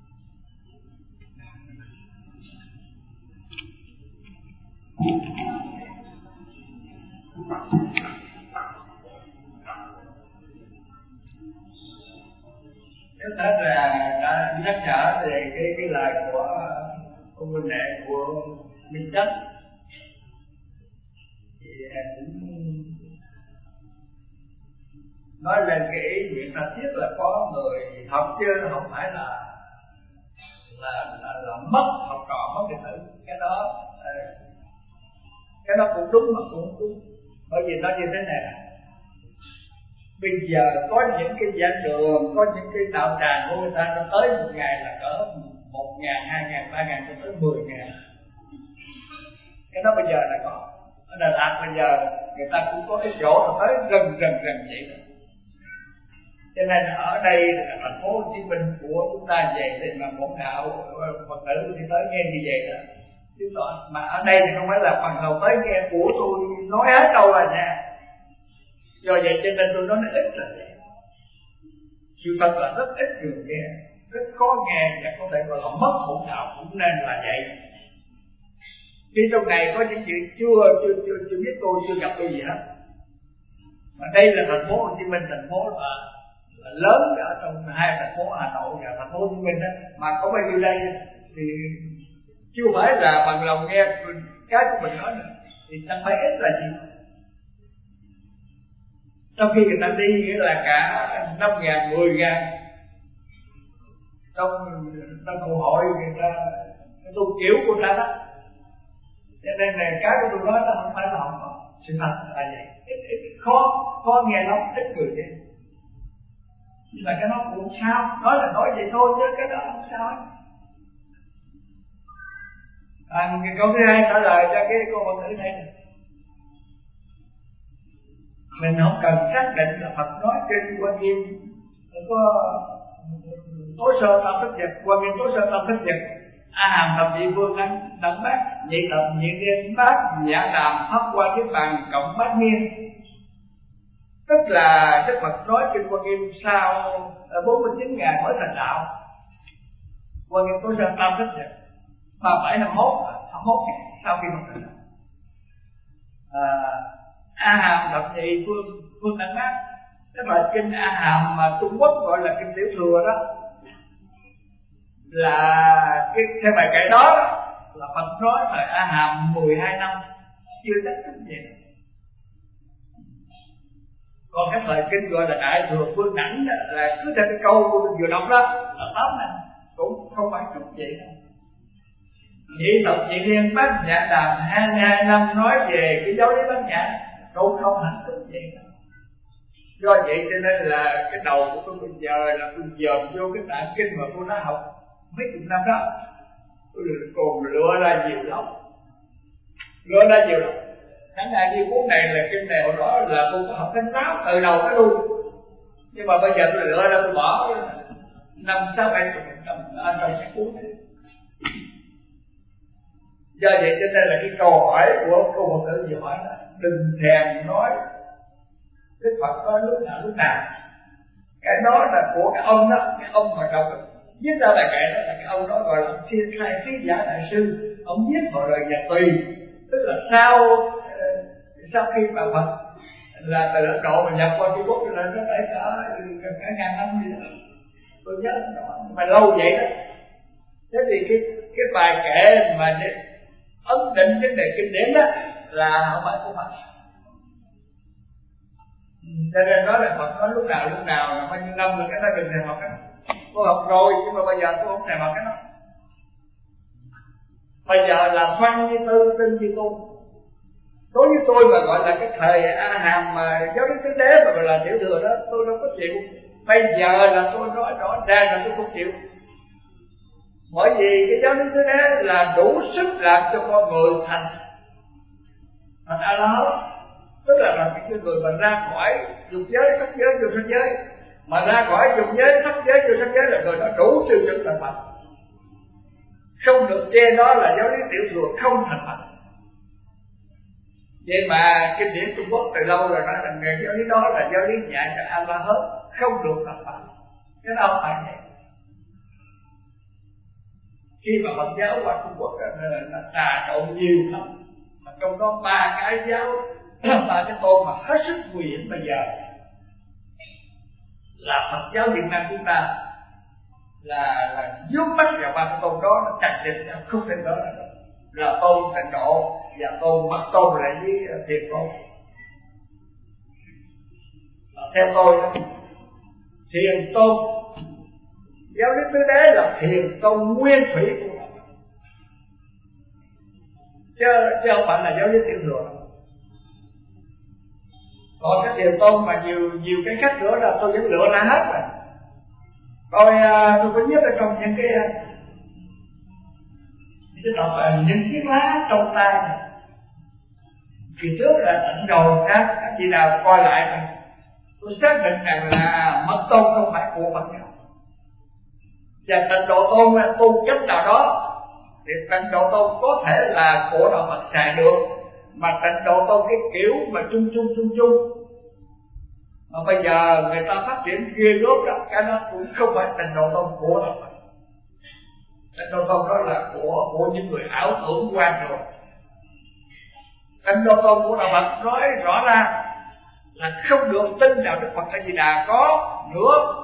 Trước hết là đã nhắc nhở về cái lời của ông huynh đệ của Minh Chất, thì cũng nói lên cái ý nguyện tha thiết là có người học chứ không phải là mất học trò, mất đệ tử. Cái đó cũng đúng mà cũng không đúng. Bởi vì nó như thế này nè, bây giờ có những cái giảng đường, có những cái đạo tràng của người ta, nó tới một ngày là cỡ 1.000, 2.000, 3.000 cho tới 10.000. Cái đó bây giờ là có. Ở Đà Lạt bây giờ người ta cũng có cái chỗ là tới rần vậy đó. Cho nên ở đây là thành phố Hồ Chí Minh của chúng ta vậy, thì mà bổn đạo Phật tử thì tới nghe như vậy đó. Chứ còn mà ở đây thì không phải là phần đầu tới nghe của tôi nói hết đâu à nha. Do vậy cho nên tôi nói nó ít là vậy. Sự thật là rất ít người nghe, rất khó nghe, và có thể gọi là mất bổn đạo cũng nên là vậy. Khi trong này có những chuyện chưa biết tôi, chưa gặp tôi gì hết. Mà đây là thành phố Hồ Chí Minh, thành phố là lớn ở trong hai thành phố Hà Nội và thành phố Hồ Chí Minh đó, mà có bao nhiêu đây thì chưa phải là bằng lòng nghe cái của mình nói nữa, thì chẳng phải ít là gì. Trong khi người ta đi nghĩa là cả 5.000, 10.000 trong hội hội người ta tu kiểu của người ta đó. Cho nên là cái của tôi nói nó không phải là không có, sự thật là vậy. Ít khó nghe lắm, ít người nghe. Nhưng mà cái nó cũng không sao, nói là nói vậy thôi chứ cái đó không sao hết. Cái câu thứ hai trả lời cho cái câu Phật tử này. Mình không cần xác định là Phật nói trên Quan Nghiêm có tối sơ tam thức vật, Quan Nghiêm tối sơ tam thức vật, A Hàm thập nhị phương đẳng bát, nhị thập nhị niên bát, nhã đàm pháp qua cái bàn cộng bát niên. Tức là Đức Phật nói trên Quan Nghiêm sau 49 ngày mới thành đạo. Quan Nghiêm tối sơ tam thức vật 37-51 sau khi mà thành đạo. A Hàm thập nhị phương đẳng bát, tức là kinh A Hàm mà Trung Quốc gọi là kinh Tiểu Thừa đó, là cái theo bài kể đó là Phật nói thời A Hàm 12 năm chưa chắc chút gì. Còn cái thời kinh gọi là Đại Thừa Phương Đẳng là cứ theo cái câu vừa đọc đó là 8 năm, cũng không phải chút gì đâu. Nhị thập nhị niên bát nhã đàm 22 năm nói về cái giáo lý bát nhã cũng không hẳn chút gì đâu. Do vậy cho nên là cái đầu của tôi bây giờ là tôi dòm vô cái tạng kinh mà tôi đã học mấy chục năm đó, tôi còn lựa ra nhiều lắm. Tháng nay như cuốn này là kinh này hồi đó là tôi có học đến 6 từ đầu tới đuôi, nhưng mà bây giờ tôi lựa ra tôi bỏ 5-6-7 năm ở trong cái cuốn này. Do vậy cho nên là cái câu hỏi của cô Phật tử vừa hỏi là đừng thèm nói Đức Phật nói lúc nào. Cái đó là của cái ông đó, cái ông mà đọc viết ra bài kệ đó là cái ông đó gọi là Thiên Khai Trí Giả Đại Sư. Ông viết vào lời Nhật Tùy, tức là sau khi mà Phật là từ Ấn Độ mà nhập qua Trung Quốc là nó phải cả ngàn năm gì đó, tôi nhớ đó, mà lâu vậy đó. Thế thì cái bài kệ mà để ấn định cái đề kinh điển đó là không phải của Phật. Cho nên nói là Phật nói lúc nào là bao nhiêu năm rồi, cái đó đừng thèm học cái đó. Tôi học rồi nhưng mà bây giờ tôi không thèm học cái đó. Bây giờ là văn như tư, tinh như tu. Đối với tôi mà gọi là cái thời A Hàm mà giáo lý tứ đế mà gọi là tiểu thừa đó, tôi đâu có chịu. Bây giờ là tôi nói rõ ràng là tôi không chịu. Bởi vì cái giáo lý tứ đế là đủ sức làm cho con người thành A-la-hán. Tức là cái người mà ra khỏi dục giới, sắc giới, vô sắc giới, mà ra khỏi dục giới, sắc giới, vô sắc giới là người đó đủ tiêu chuẩn thành Phật. Không được che đó là giáo lý tiểu thừa không thành Phật. Vậy mà kinh điển Trung Quốc từ lâu rồi nói là giáo lý đó là giáo lý dạy cho A-la-hán, không được thành Phật. Cái đó không phải vậy. Khi mà Phật giáo qua Trung Quốc là trà trộn nhiều lắm, mà trong đó 3 cái giáo, 3 cái tôn mà hết sức nguy hiểm bây giờ là Phật giáo Việt Nam chúng ta là dướng mắt vào 3 cái tôn đó, nó chặt chẽ nhau không thể đó là tôn Tịnh Độ và tôn Mật Tôn lại với Thiền Tôn. Theo tôi đó, Thiền Tôn giáo lý tứ đế là Thiền Tôn nguyên thủy của Phật. chứ không phải là giáo lý tiểu thừa. Còn cái thiền tông mà nhiều cái khác nữa là tôi vẫn lựa ra hết rồi. Tôi có viết ở trong những cái những chiếc lá trong tay này. Kỳ trước là tận đầu ra, các chị nào coi lại này, tôi xác định rằng là mật tôn không phải của Phật giáo. Và tịnh độ tôn là tu cách nào đó thì tịnh độ tôn có thể là của đạo Phật xài được, mà tịnh độ tôn cái kiểu mà chung. Mà bây giờ người ta phát triển ghê gớm đó, cái đó cũng không phải tịnh độ tôn của đạo Phật. Tịnh độ tôn đó là của những người ảo tưởng quan rồi. Tịnh độ tôn của đạo Phật nói rõ ra là không được tin đạo Đức Phật A Di Đà có nửa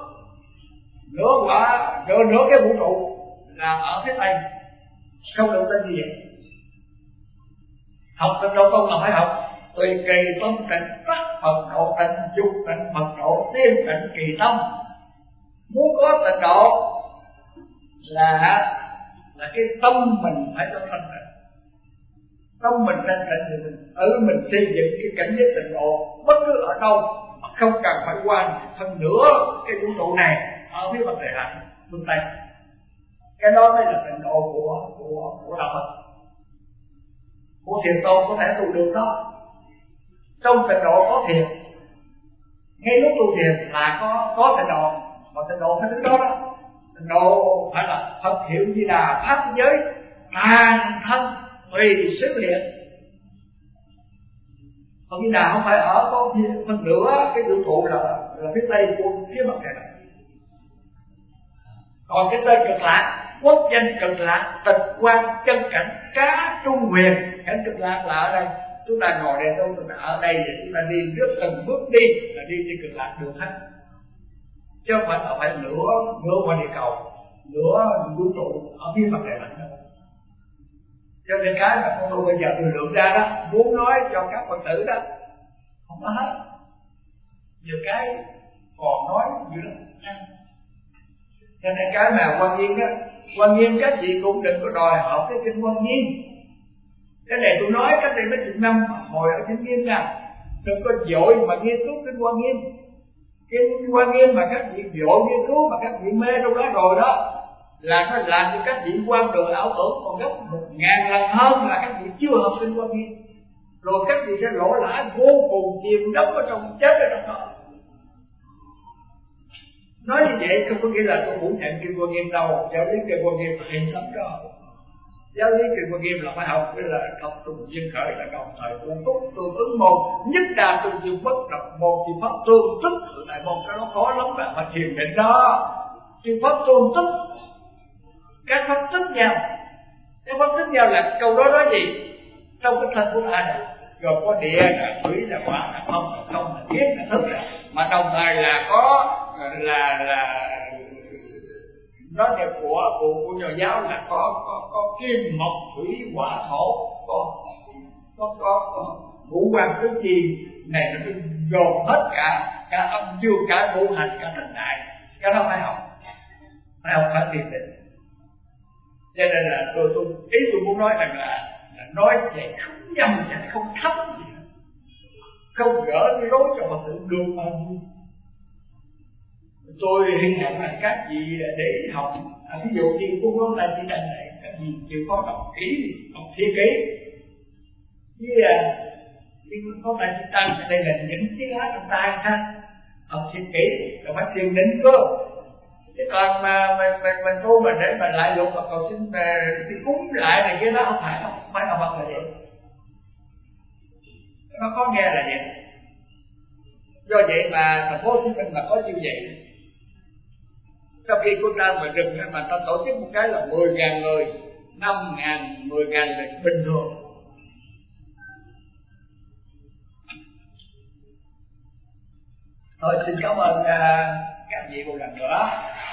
cái vũ trụ là ở phía Tây, không được tin gì vậy. Học tịnh độ tôn là phải học tùy kỳ tâm tịnh, tắc Phật độ tịnh, dục tịnh Phật độ, tiên tịnh kỳ tâm. Muốn có tịnh độ là cái tâm mình phải cho thanh tịnh. Tâm mình thanh tịnh thì mình xây dựng cái cảnh giới tịnh độ bất cứ ở đâu, mà không cần phải qua phân nửa cái vũ trụ này ở phía mặt trời lặn phương Tây. Cái đó mới là tịnh độ của đạo Phật. Của thiền tôn có thể tu được đó. Trong tịnh độ có thiền, ngay lúc tu thiền là có tịnh độ. Mà tịnh độ cái thứ đó đó, tịnh độ phải là Phật hiệu Di Đà pháp giới toàn thân tùy xứ hiện. Phật Di Đà không phải ở có phần nửa cái vũ trụ là phía Tây của phía mặt trời này. Còn cái tên Cực Lạc, quốc danh Cực Lạc, tịch quan chân cảnh cá trung huyền. Cảnh Cực Lạc là ở đây. Chúng ta ngồi đây đâu, chúng ta ở đây và chúng ta đi trước từng bước đi là đi trên Cực Lạc được hết. Chứ không phải là phải nửa qua địa cầu, nửa vũ trụ ở phía mặt trời lặn đâu. Cho nên cái mà con tôi bây giờ tôi lượng ra đó, muốn nói cho các Phật tử đó không có hết. Nhiều cái còn nói dữ lắm. Cho nên cái mà Quan Nghiêm đó, Quan Nghiêm các chị cũng đừng có đòi học cái kinh Quan Nghiêm. Cái này tôi nói cách đây mấy chục năm hồi ở Chánh Nghiêm nha, đừng có vội mà nghiên cứu kinh Quan Nghiêm. Kinh Quan Nghiêm mà các vị vội nghiên cứu mà các vị mê trong đó rồi đó, là nó làm cho các vị quan đường ảo tưởng còn gấp 1000 lần hơn là các vị chưa học kinh Quan Nghiêm. Rồi các vị sẽ lỗ lã vô cùng, chìm đắm ở trong, chết ở trong đó. Nói như vậy không có nghĩa là tôi phủ nhận kinh Quan Nghiêm đâu. Giáo lý kinh Quan Nghiêm là hay lắm đó. Giáo lý kinh Quan Nghiêm là phải học, với là học trùng duyên khởi là đồng thời tương túc tương ứng môn, nhất đa tương dương bất độc môn, chi pháp tương tức sự đại môn. Cái đó khó lắm bạn phải thiền định đó. Chi pháp tương tức, các pháp tức nhau. Các pháp tức nhau là câu đó nói gì? Trong cái thân của ai này gồm có địa là thủy là hỏa là không là không là kiếp là thức là, mà đồng thời là có là nói về của nhà giáo là có kim mộc thủy hỏa thổ, có ngũ quan tứ chi này, nó gồm hết cả âm dương, cả ngũ hành, cả thành đại. Cái đó phải học phải thiền định. Cho nên là ý tôi muốn nói rằng là nói vậy không nhầm và không thấp gì, không gỡ cái rối cho Phật tử được bao nhiêu. Tôi hy vọng là các vị để học, ví dụ như Phúc Lông Đại Chỉ Đành này, các vị chịu khó đọc kỹ, đọc thiên kỹ. Với có Đại Chỉ Đành đây là những chiếc lá trong tay ha, học thiên kỹ rồi phải thiền định cơ. Chứ còn mà mình tu mà để mà lại lục và cầu xin thì cúng lại này kia đó không phải là Phật là vậy. Nó có nghe là vậy. Do vậy mà thành phố Hồ Chí Minh mà có như vậy. Sau khi cô ta mà rừng mà ta tổ chức một cái là 10.000 người, 5.000, 10.000 là bình thường. Thôi xin cảm ơn các vị một lần nữa.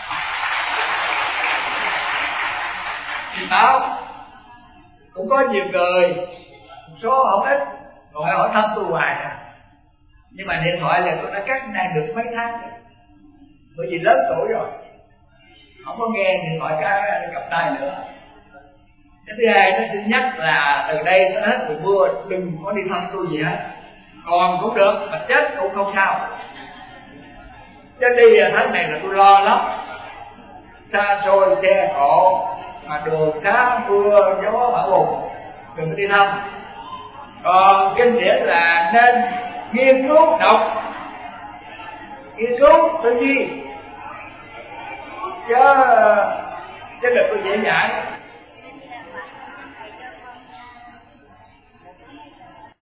Chị báo cũng có nhiều người, một số không ít rồi hỏi thăm tôi hoài à. Nhưng mà điện thoại là tôi đã cắt đang được mấy tháng rồi, bởi vì lớn tuổi rồi, không có nghe điện thoại cái cầm tay nữa. Cái thứ hai, nó xin nhắc là từ đây tới hết mùa mưa đừng có đi thăm tôi gì hết, còn cũng được mà chết cũng không sao. Chứ đi tháng này là tôi lo lắm, xa xôi xe cộ mà đường xá mưa gió bão bùng, đừng có đi thăm. Còn kinh điển là nên nghiên cứu đọc, nghiên cứu tư duy, chứ đừng có dễ dãi.